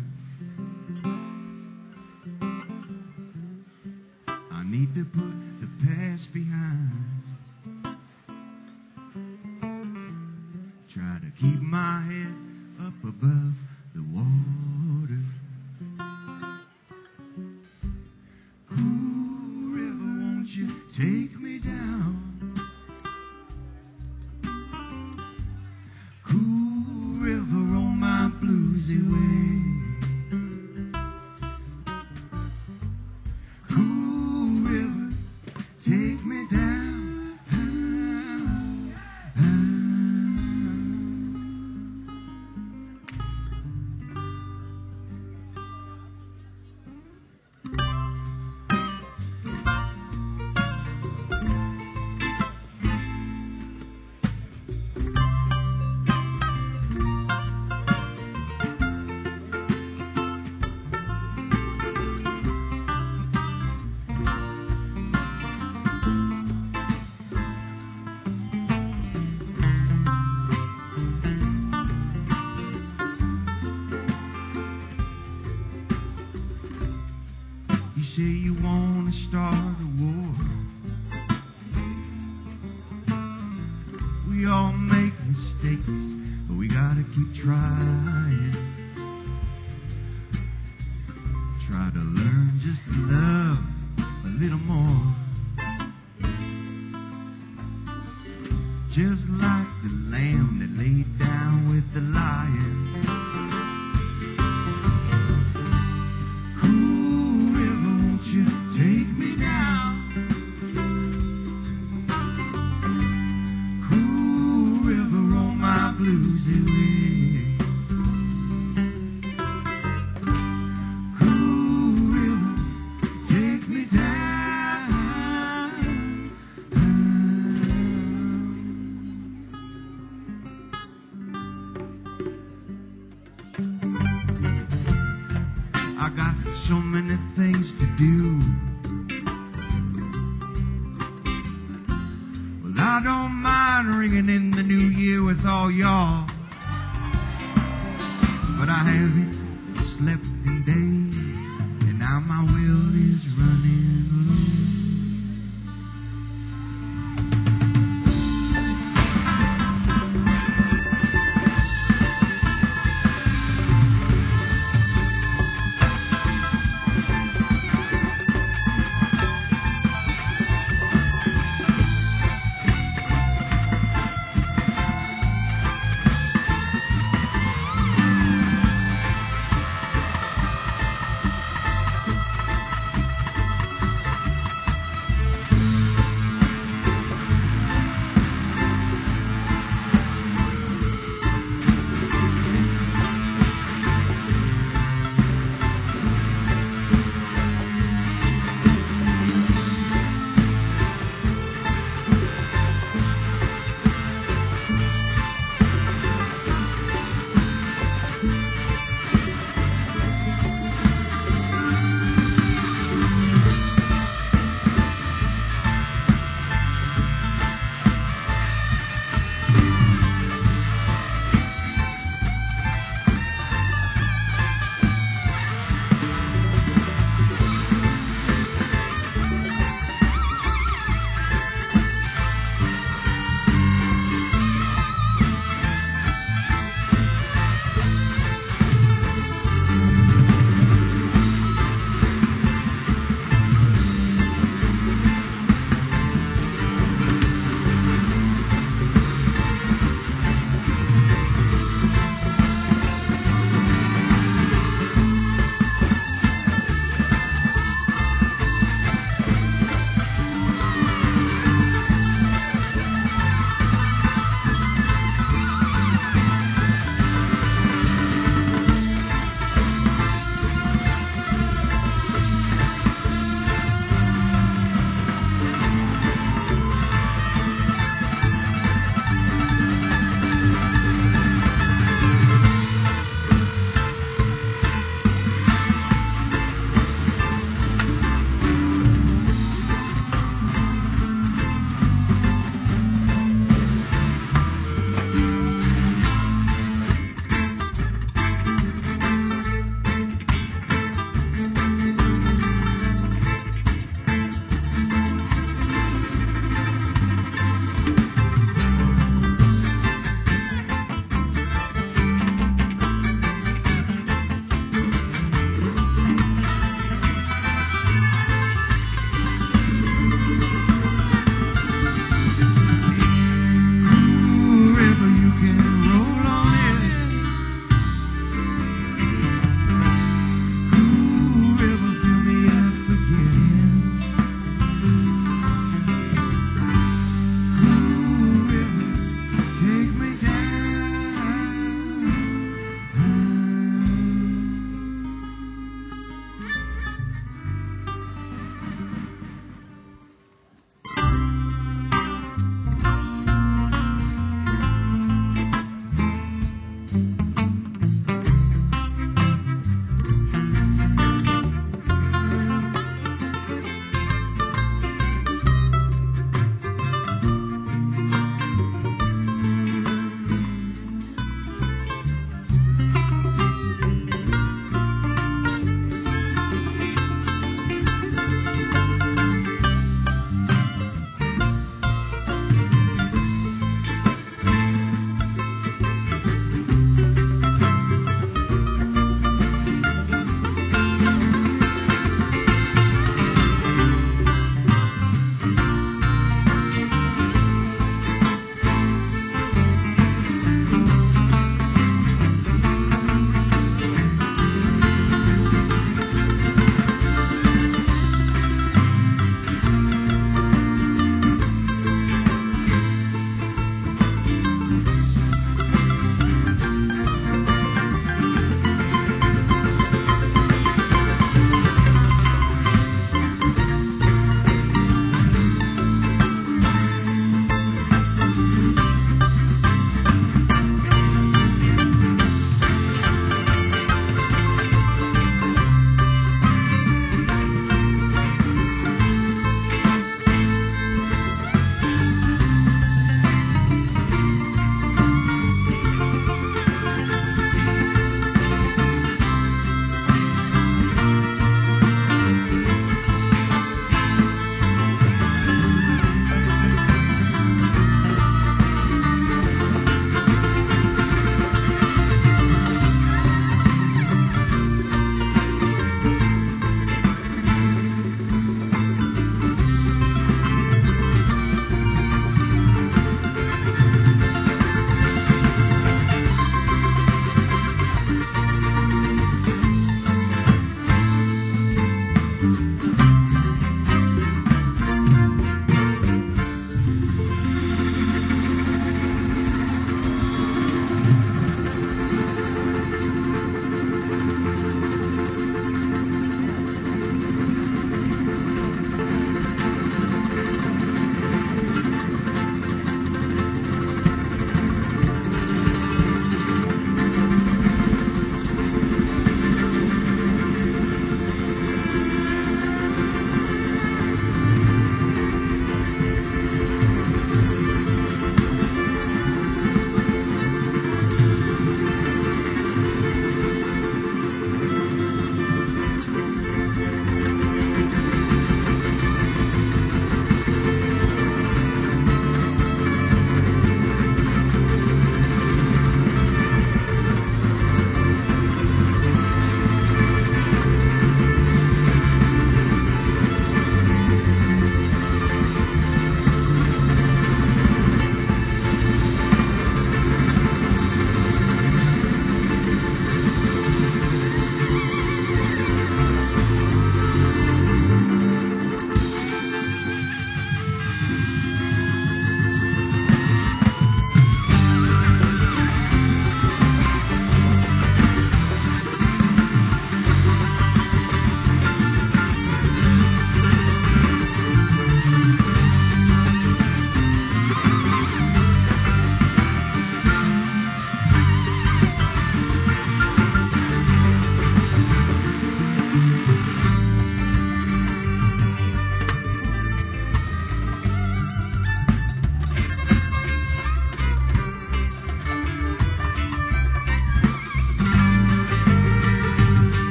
I need to put the past behind. Try to keep my head up above the water. Cool river, won't you take me down? Cool river, roll my blues away. Cool river, take me down. You say you want to start a war. We all make mistakes, but we gotta keep trying. Try to learn just to love a little more. Just like the lamb that laid down with the lion. You take me down. Cool river, roll my blues away. Cool river, take me down. I got so many things to do. Well, I don't mind ringing in the new year with all y'all, but I haven't slept in days, and now my will is running low.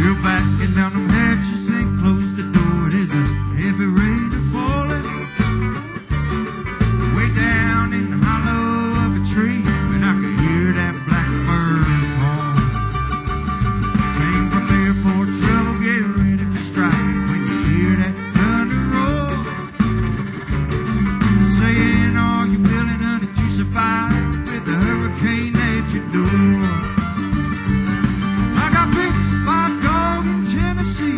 You're backing down them hatches and close the door. There's a heavy rain falling way down in the hollow of a tree, and I can hear that blackbird call. Sing from there for trouble, get ready for strife when you hear that thunder roar. Saying, are you willing honey, to survive with the hurricane at your door? I got bit by a dog in Tennessee.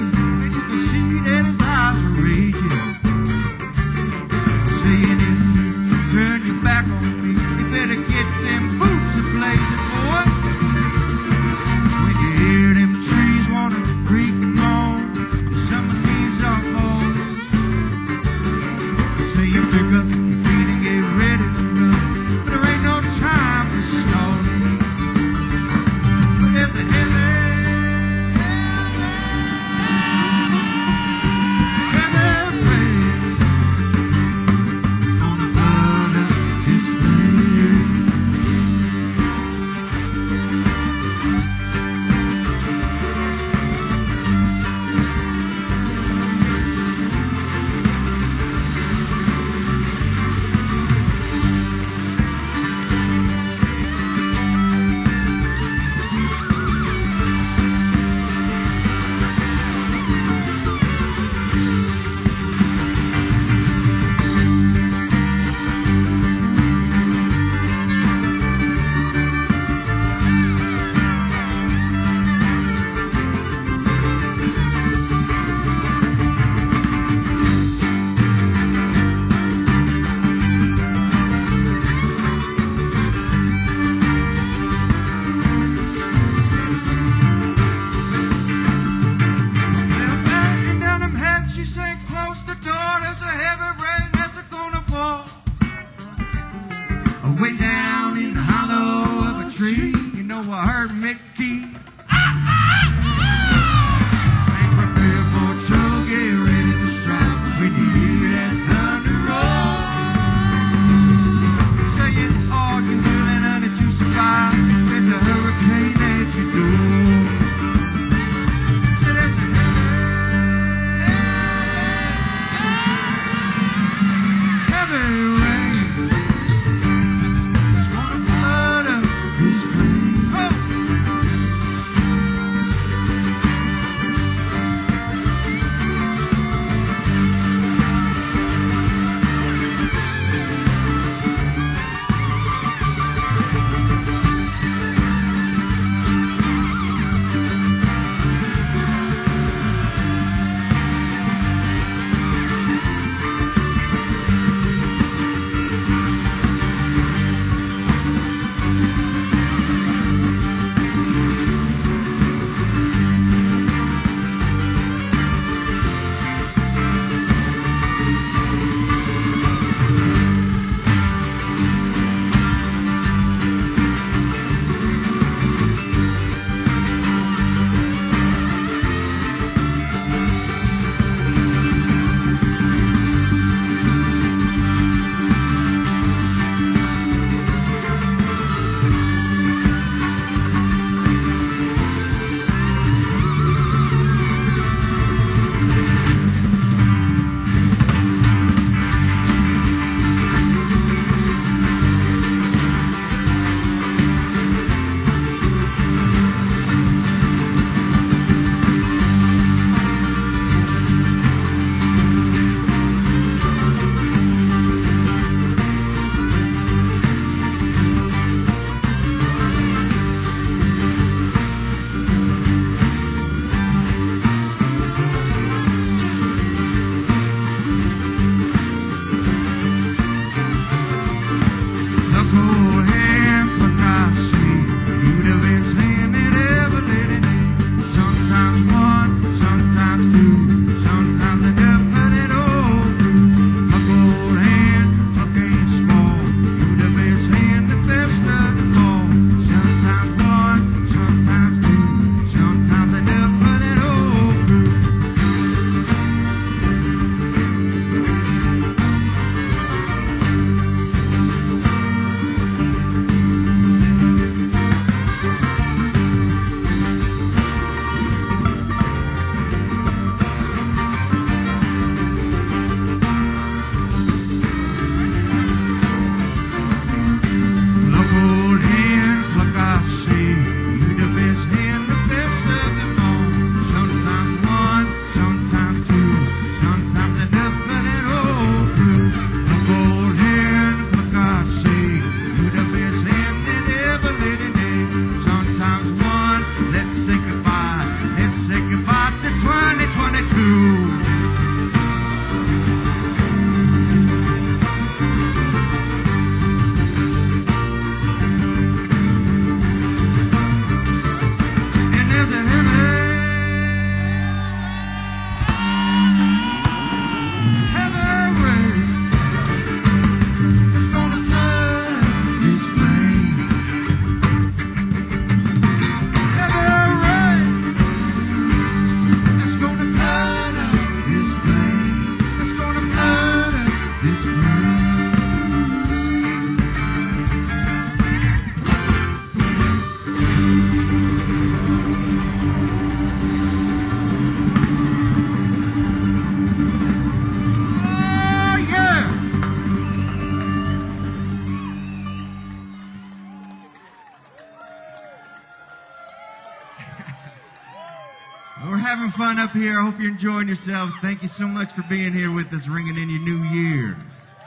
We're having fun up here. I hope you're enjoying yourselves. Thank you so much for being here with us, ringing in your new year.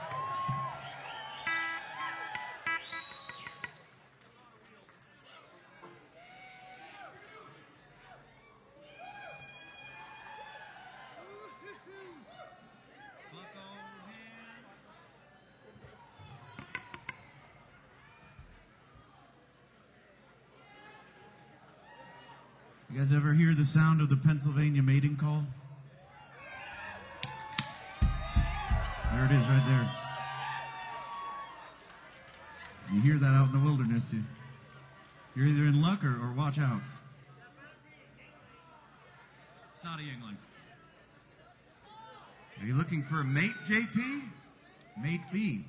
You guys ever hear the sound of the Pennsylvania mating call? There it is right there. You hear that out in the wilderness. You're either in luck or, or watch out. It's not England. Are you looking for a mate, J P? Mate B.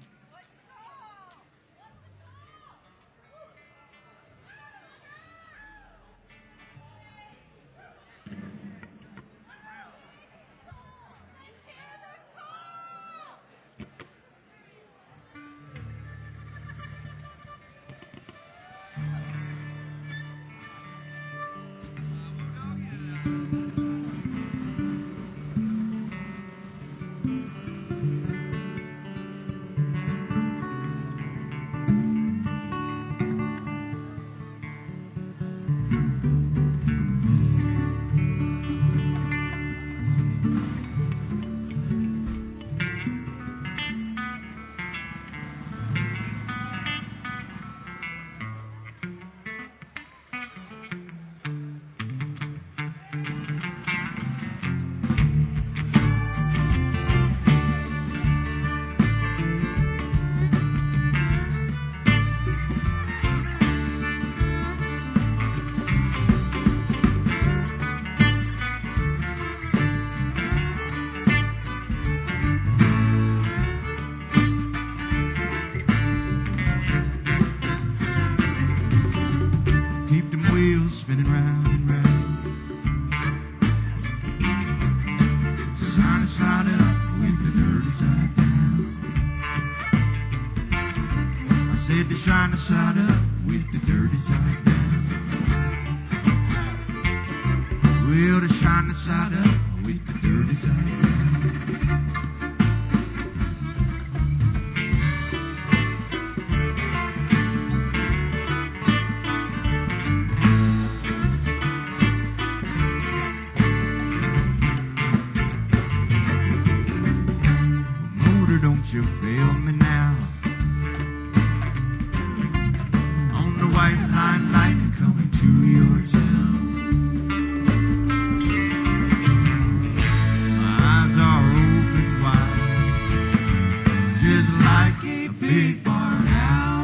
Spinning round and round, sunny side up with the dirty side down. I said the shiny side up with the dirty side down. Well, the shiny side up with the dirty side down. Don't you feel me now? On the white line line coming to your town. My eyes are open wide, just like a big barn owl.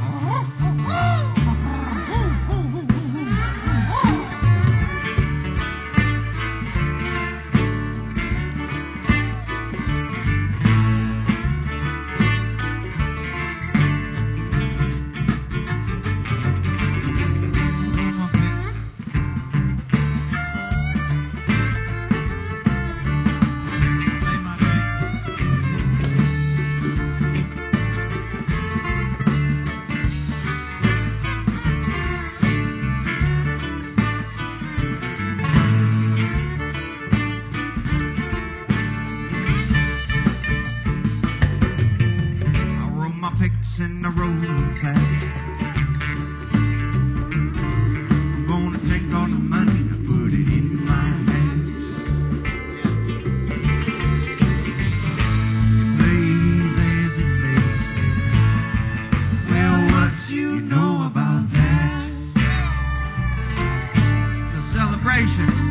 In the rolling fast, I'm gonna take all the money and put it in my hands. It plays as it lays, baby. Well, what you know about that? It's a celebration.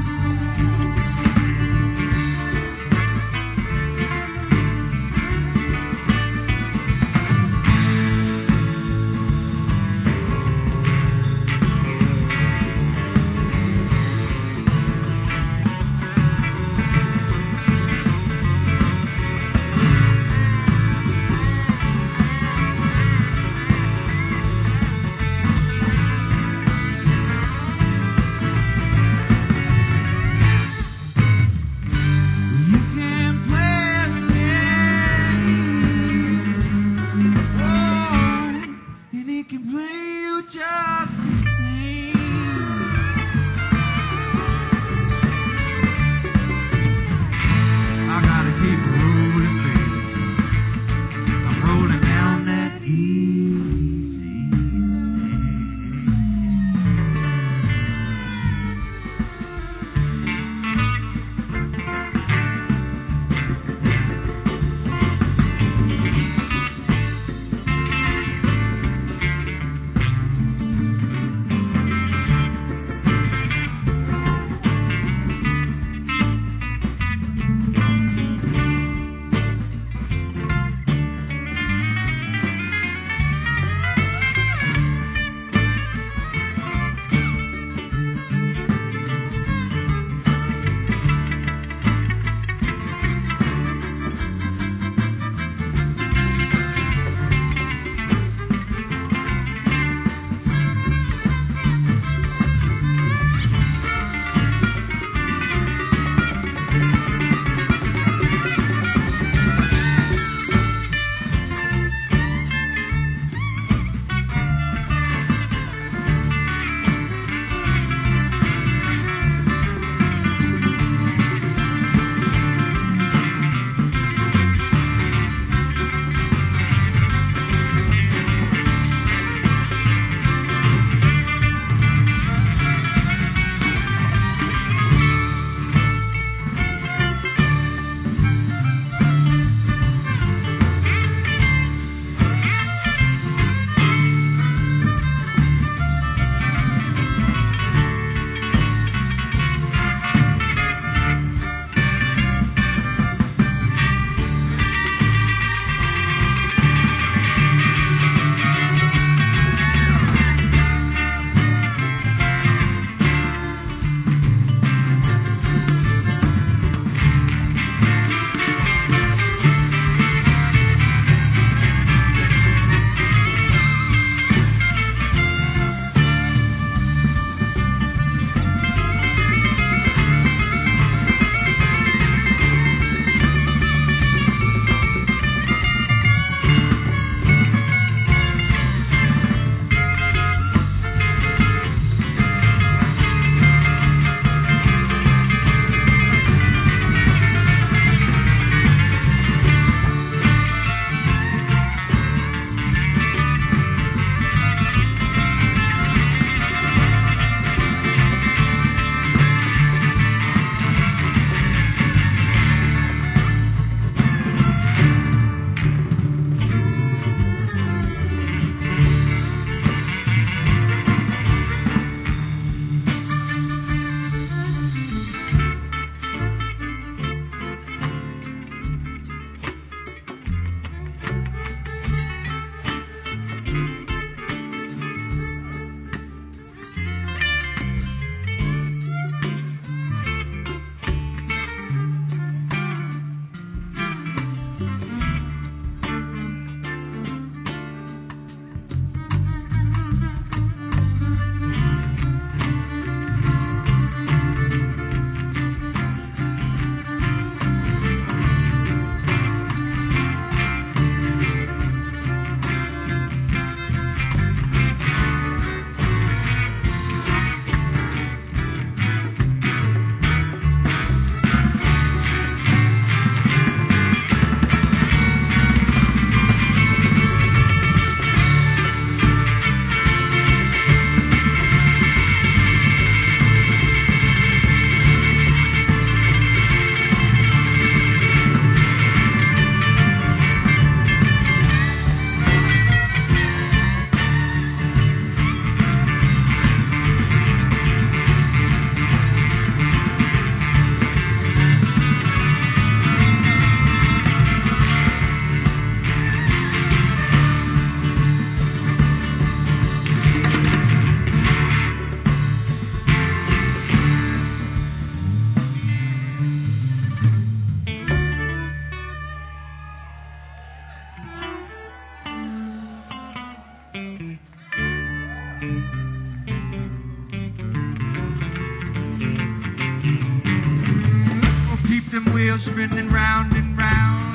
spinning round and round.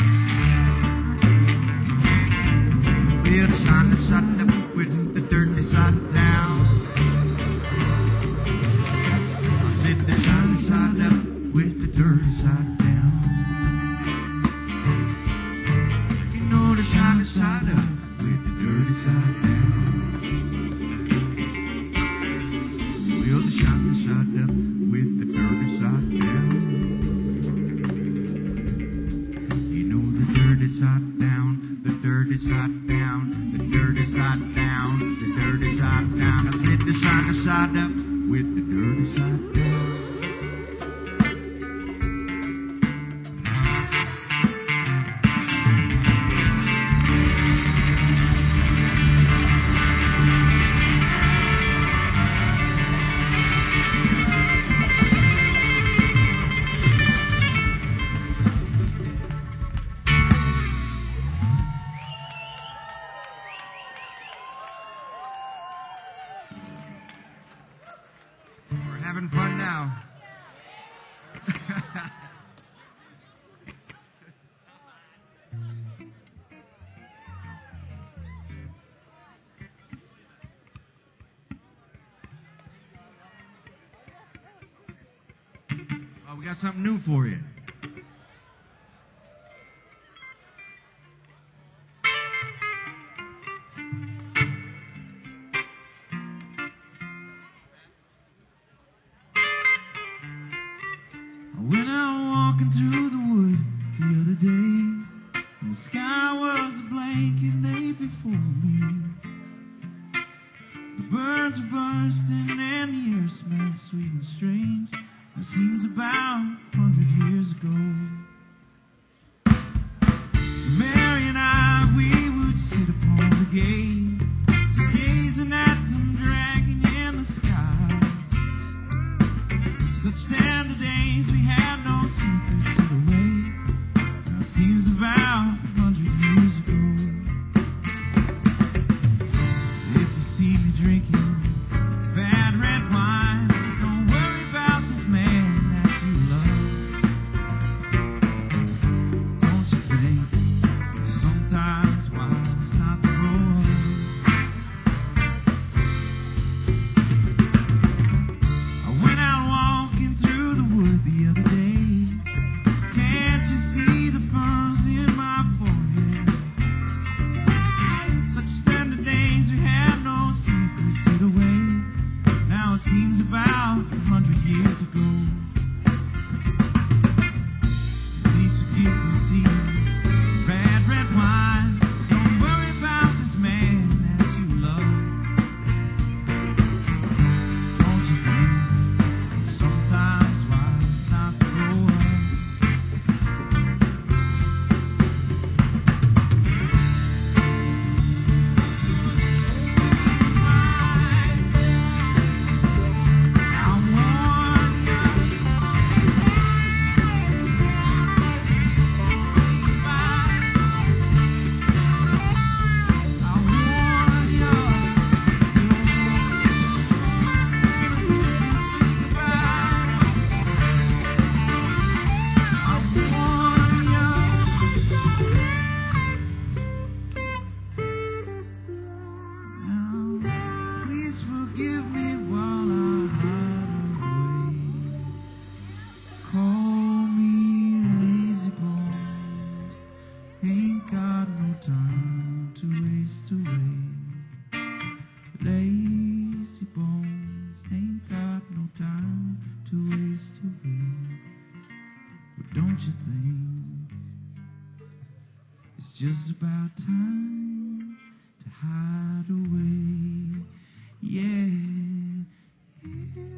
Well, the sun is side up with the dirt is side down. I said the sun is side up with the dirt is side down. You know the sun is side up with the dirt is side down. Well, the sun is side up with the dirt is side down. You know the dirt is side down, the dirt is side down, the dirt is side down, the dirt is side down. I said the sun is side up with the dirt is side down. Having fun now. Oh, we got something new for you. When I'm walking through the wood the other day, and the sky was a blanket laid before me. The birds were bursting and the air smelled sweet and strange. It seems about a hundred years ago. Mary and I, we would sit upon the gate, just gazing at some dragon in the sky. Such tender days, we had no secrets of the way. Now it seems about a hundred years ago. If you see me drinking bad red wine, don't worry about this man that you love. Don't you think sometimes wise not to grow up? I went out walking through the wood the other day. Can't you see the ferns in my forehead? Such tender days, we had no secrets hid away. Now it seems about a hundred years ago. Please forgive me seeing red, red wine. Don't worry about this man that you love. Don't you think sometimes wise not to grow up? I warn you, I warn you, kiss and say goodbye. I warn you. Now, please forgive me while I hide away. Call me lazy bones. Ain't got no time to waste away. Lazy bones. Ain't got no time to waste away. But don't you think it's just about time to hide away? Yeah. Yeah.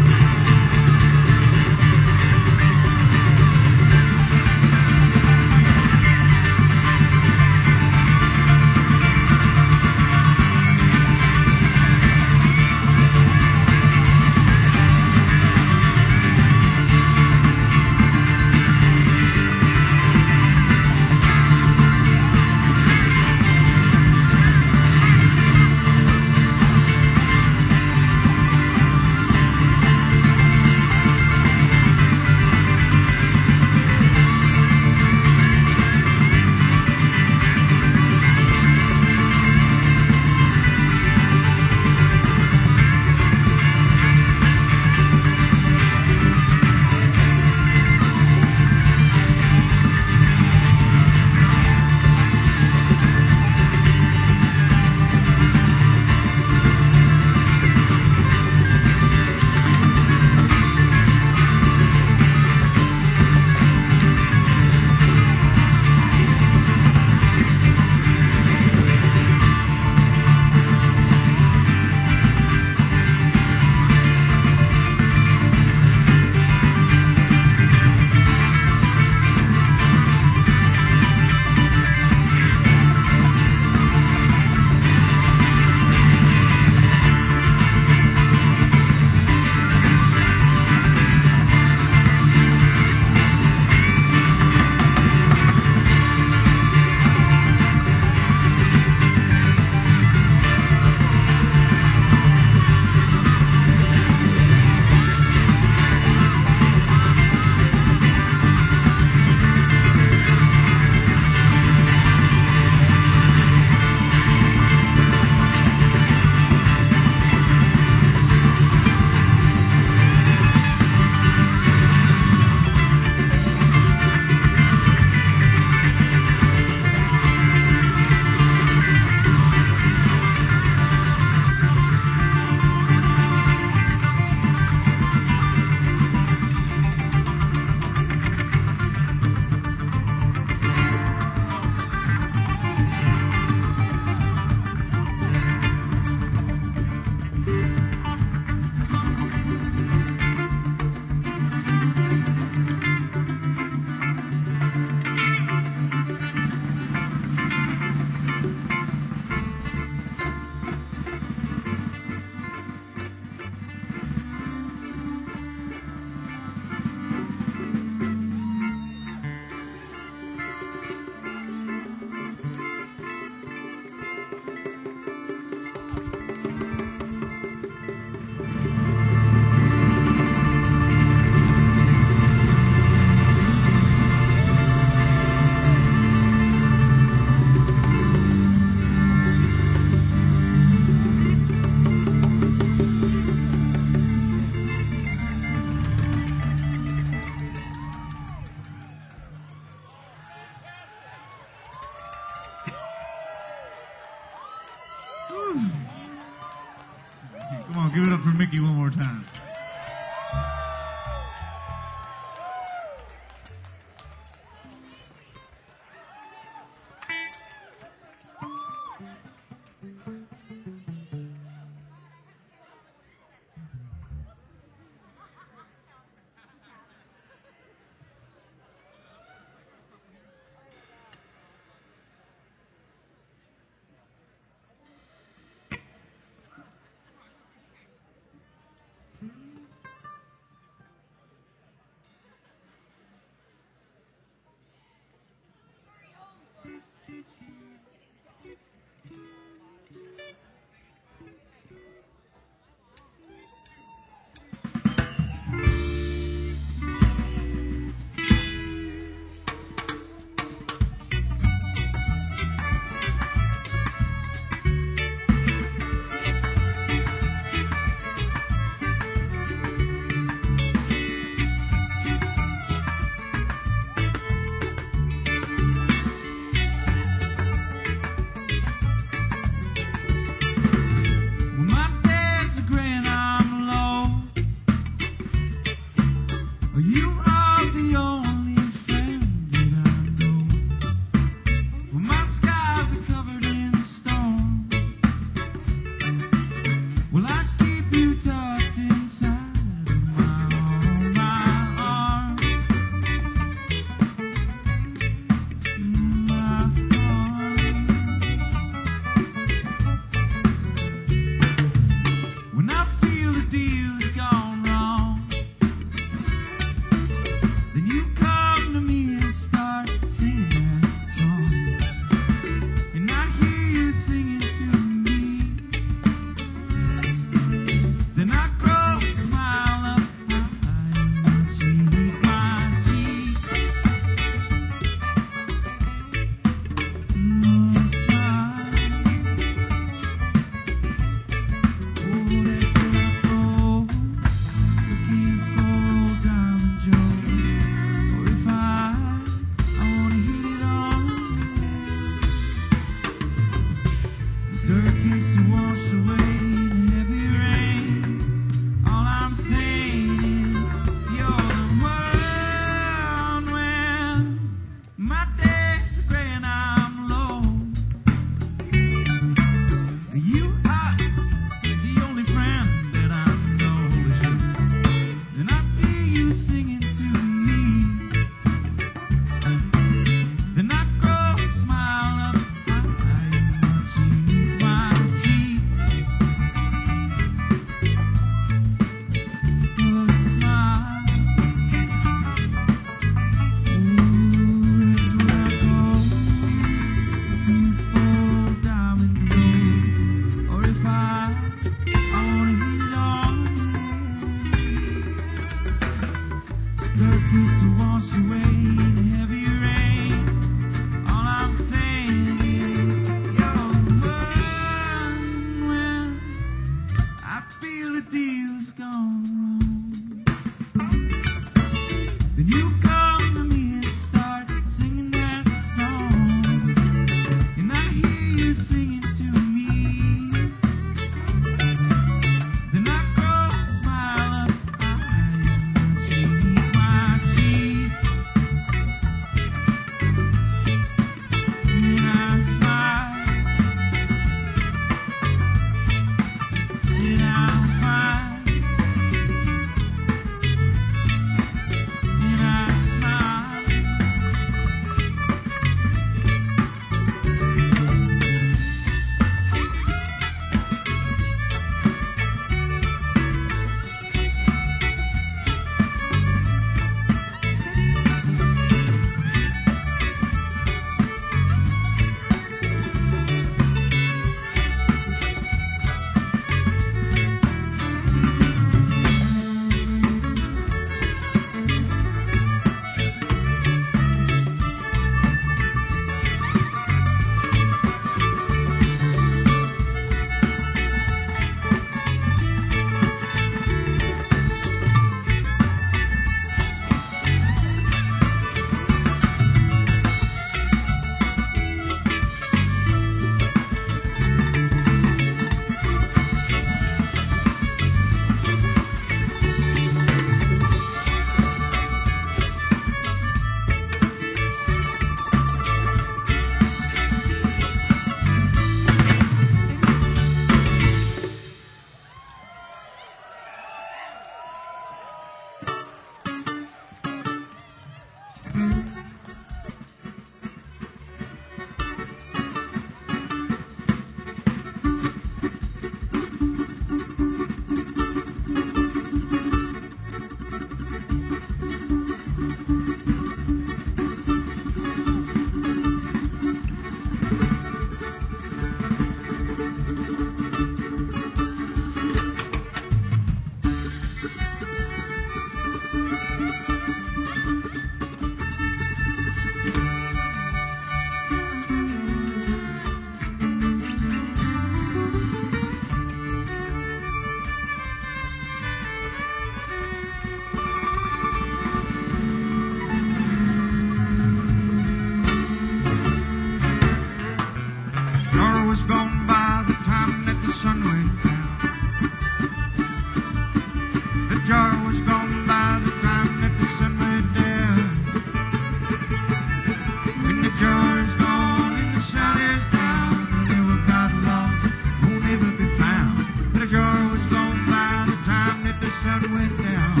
down.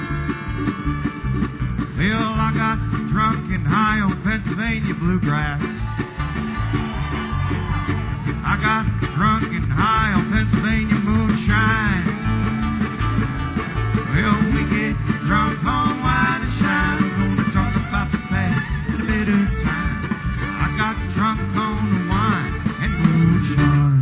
Well, I got drunk and high on Pennsylvania bluegrass. I got drunk and high on Pennsylvania moonshine. Well, we get drunk on wine and shine. We're gonna talk about the past and a bit of time. I got drunk on the wine and moonshine.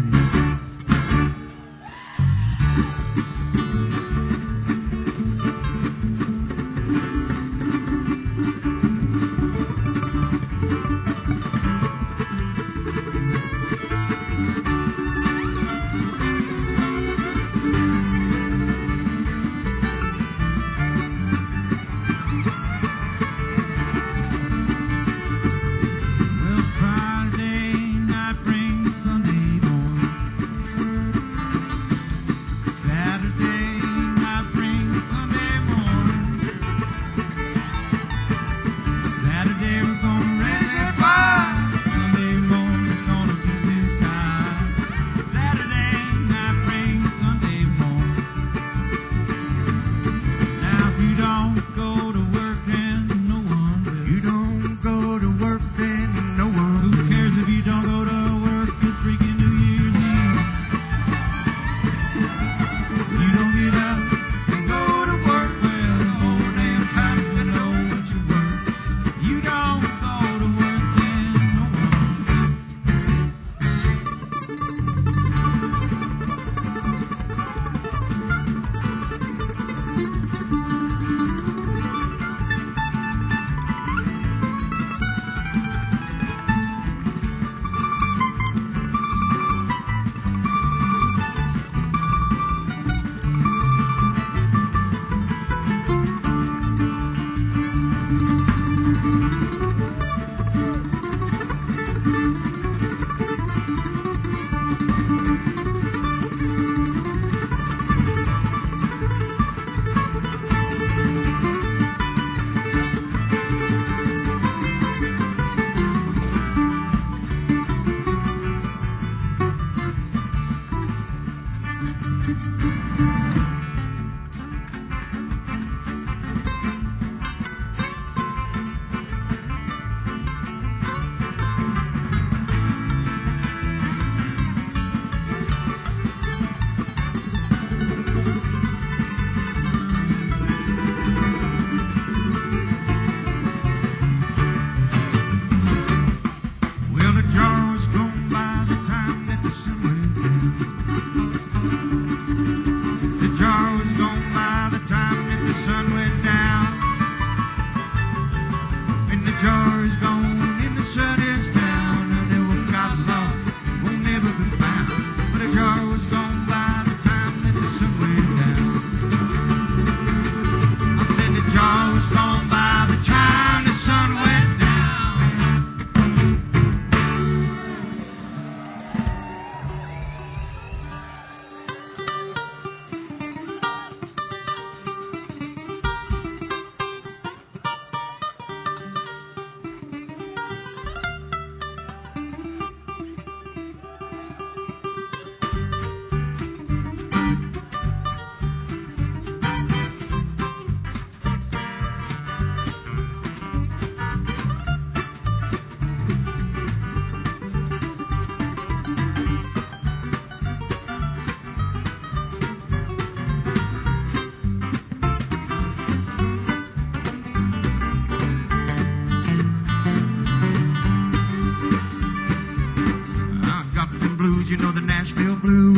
You know the Nashville blues.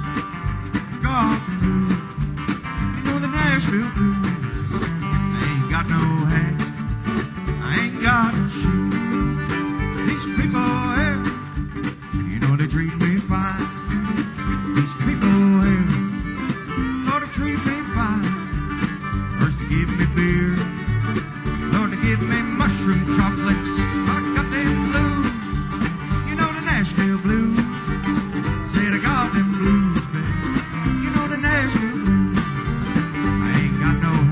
God, the blues. You know the Nashville blues. I ain't got no hat. I ain't got no shoes. These people here, you know they treat me fine. These people here, Lord, they treat me fine. First they give me beer. Lord, they give me mushroom chocolates. I got them blues. You know the Nashville blues. I got them blues, baby. You know the Nashville blues. I ain't got no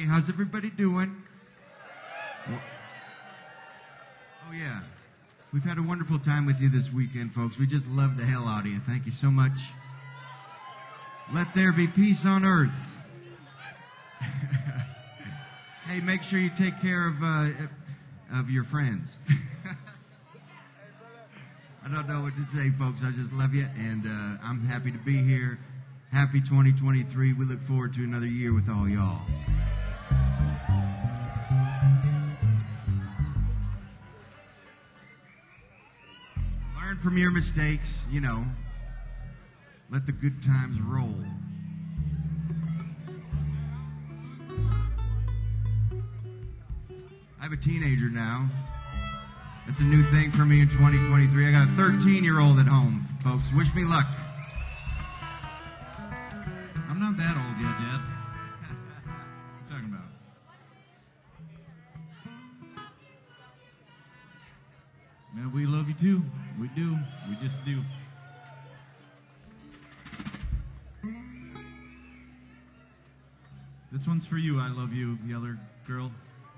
how's everybody doing? Oh, yeah. We've had a wonderful time with you this weekend, folks. We just love the hell out of you. Thank you so much. Let there be peace on earth. Hey, make sure you take care of uh, of your friends. I don't know what to say, folks. I just love you, and uh, I'm happy to be here. Happy twenty twenty-three. We look forward to another year with all y'all. Learn from your mistakes, you know. Let the good times roll. I have a teenager now. That's a new thing for me in twenty twenty-three. I got a thirteen-year-old at home, folks. Wish me luck. I'm not that old yet, yet. What are you talking about? Man, we love you too. We do. We just do. This one's for you, I love you, the other girl.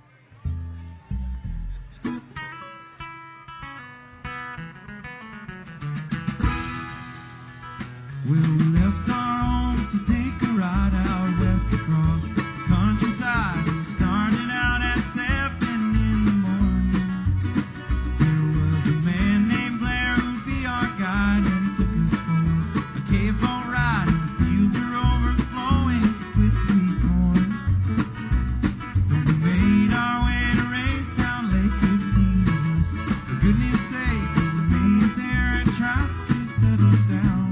Well, we left our homes to take a ride out west across the countryside. We started out at seven in the morning. There was a man named Blair who'd be our guide, and he took us for a cave boat ride. And the fields are overflowing with sweet corn. Then we made our way to Raystown, Lake fifteen of us. For goodness sake, we made it there and tried to settle down.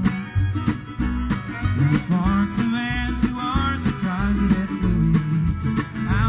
We parked the van, to our surprise, it had fully leaked out.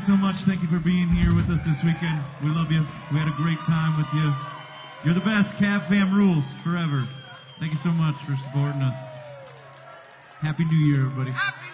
so much. Thank you for being here with us this weekend. We love you. We had a great time with you. You're the best. Cav Fam rules forever. Thank you so much for supporting us. Happy New Year, everybody. Happy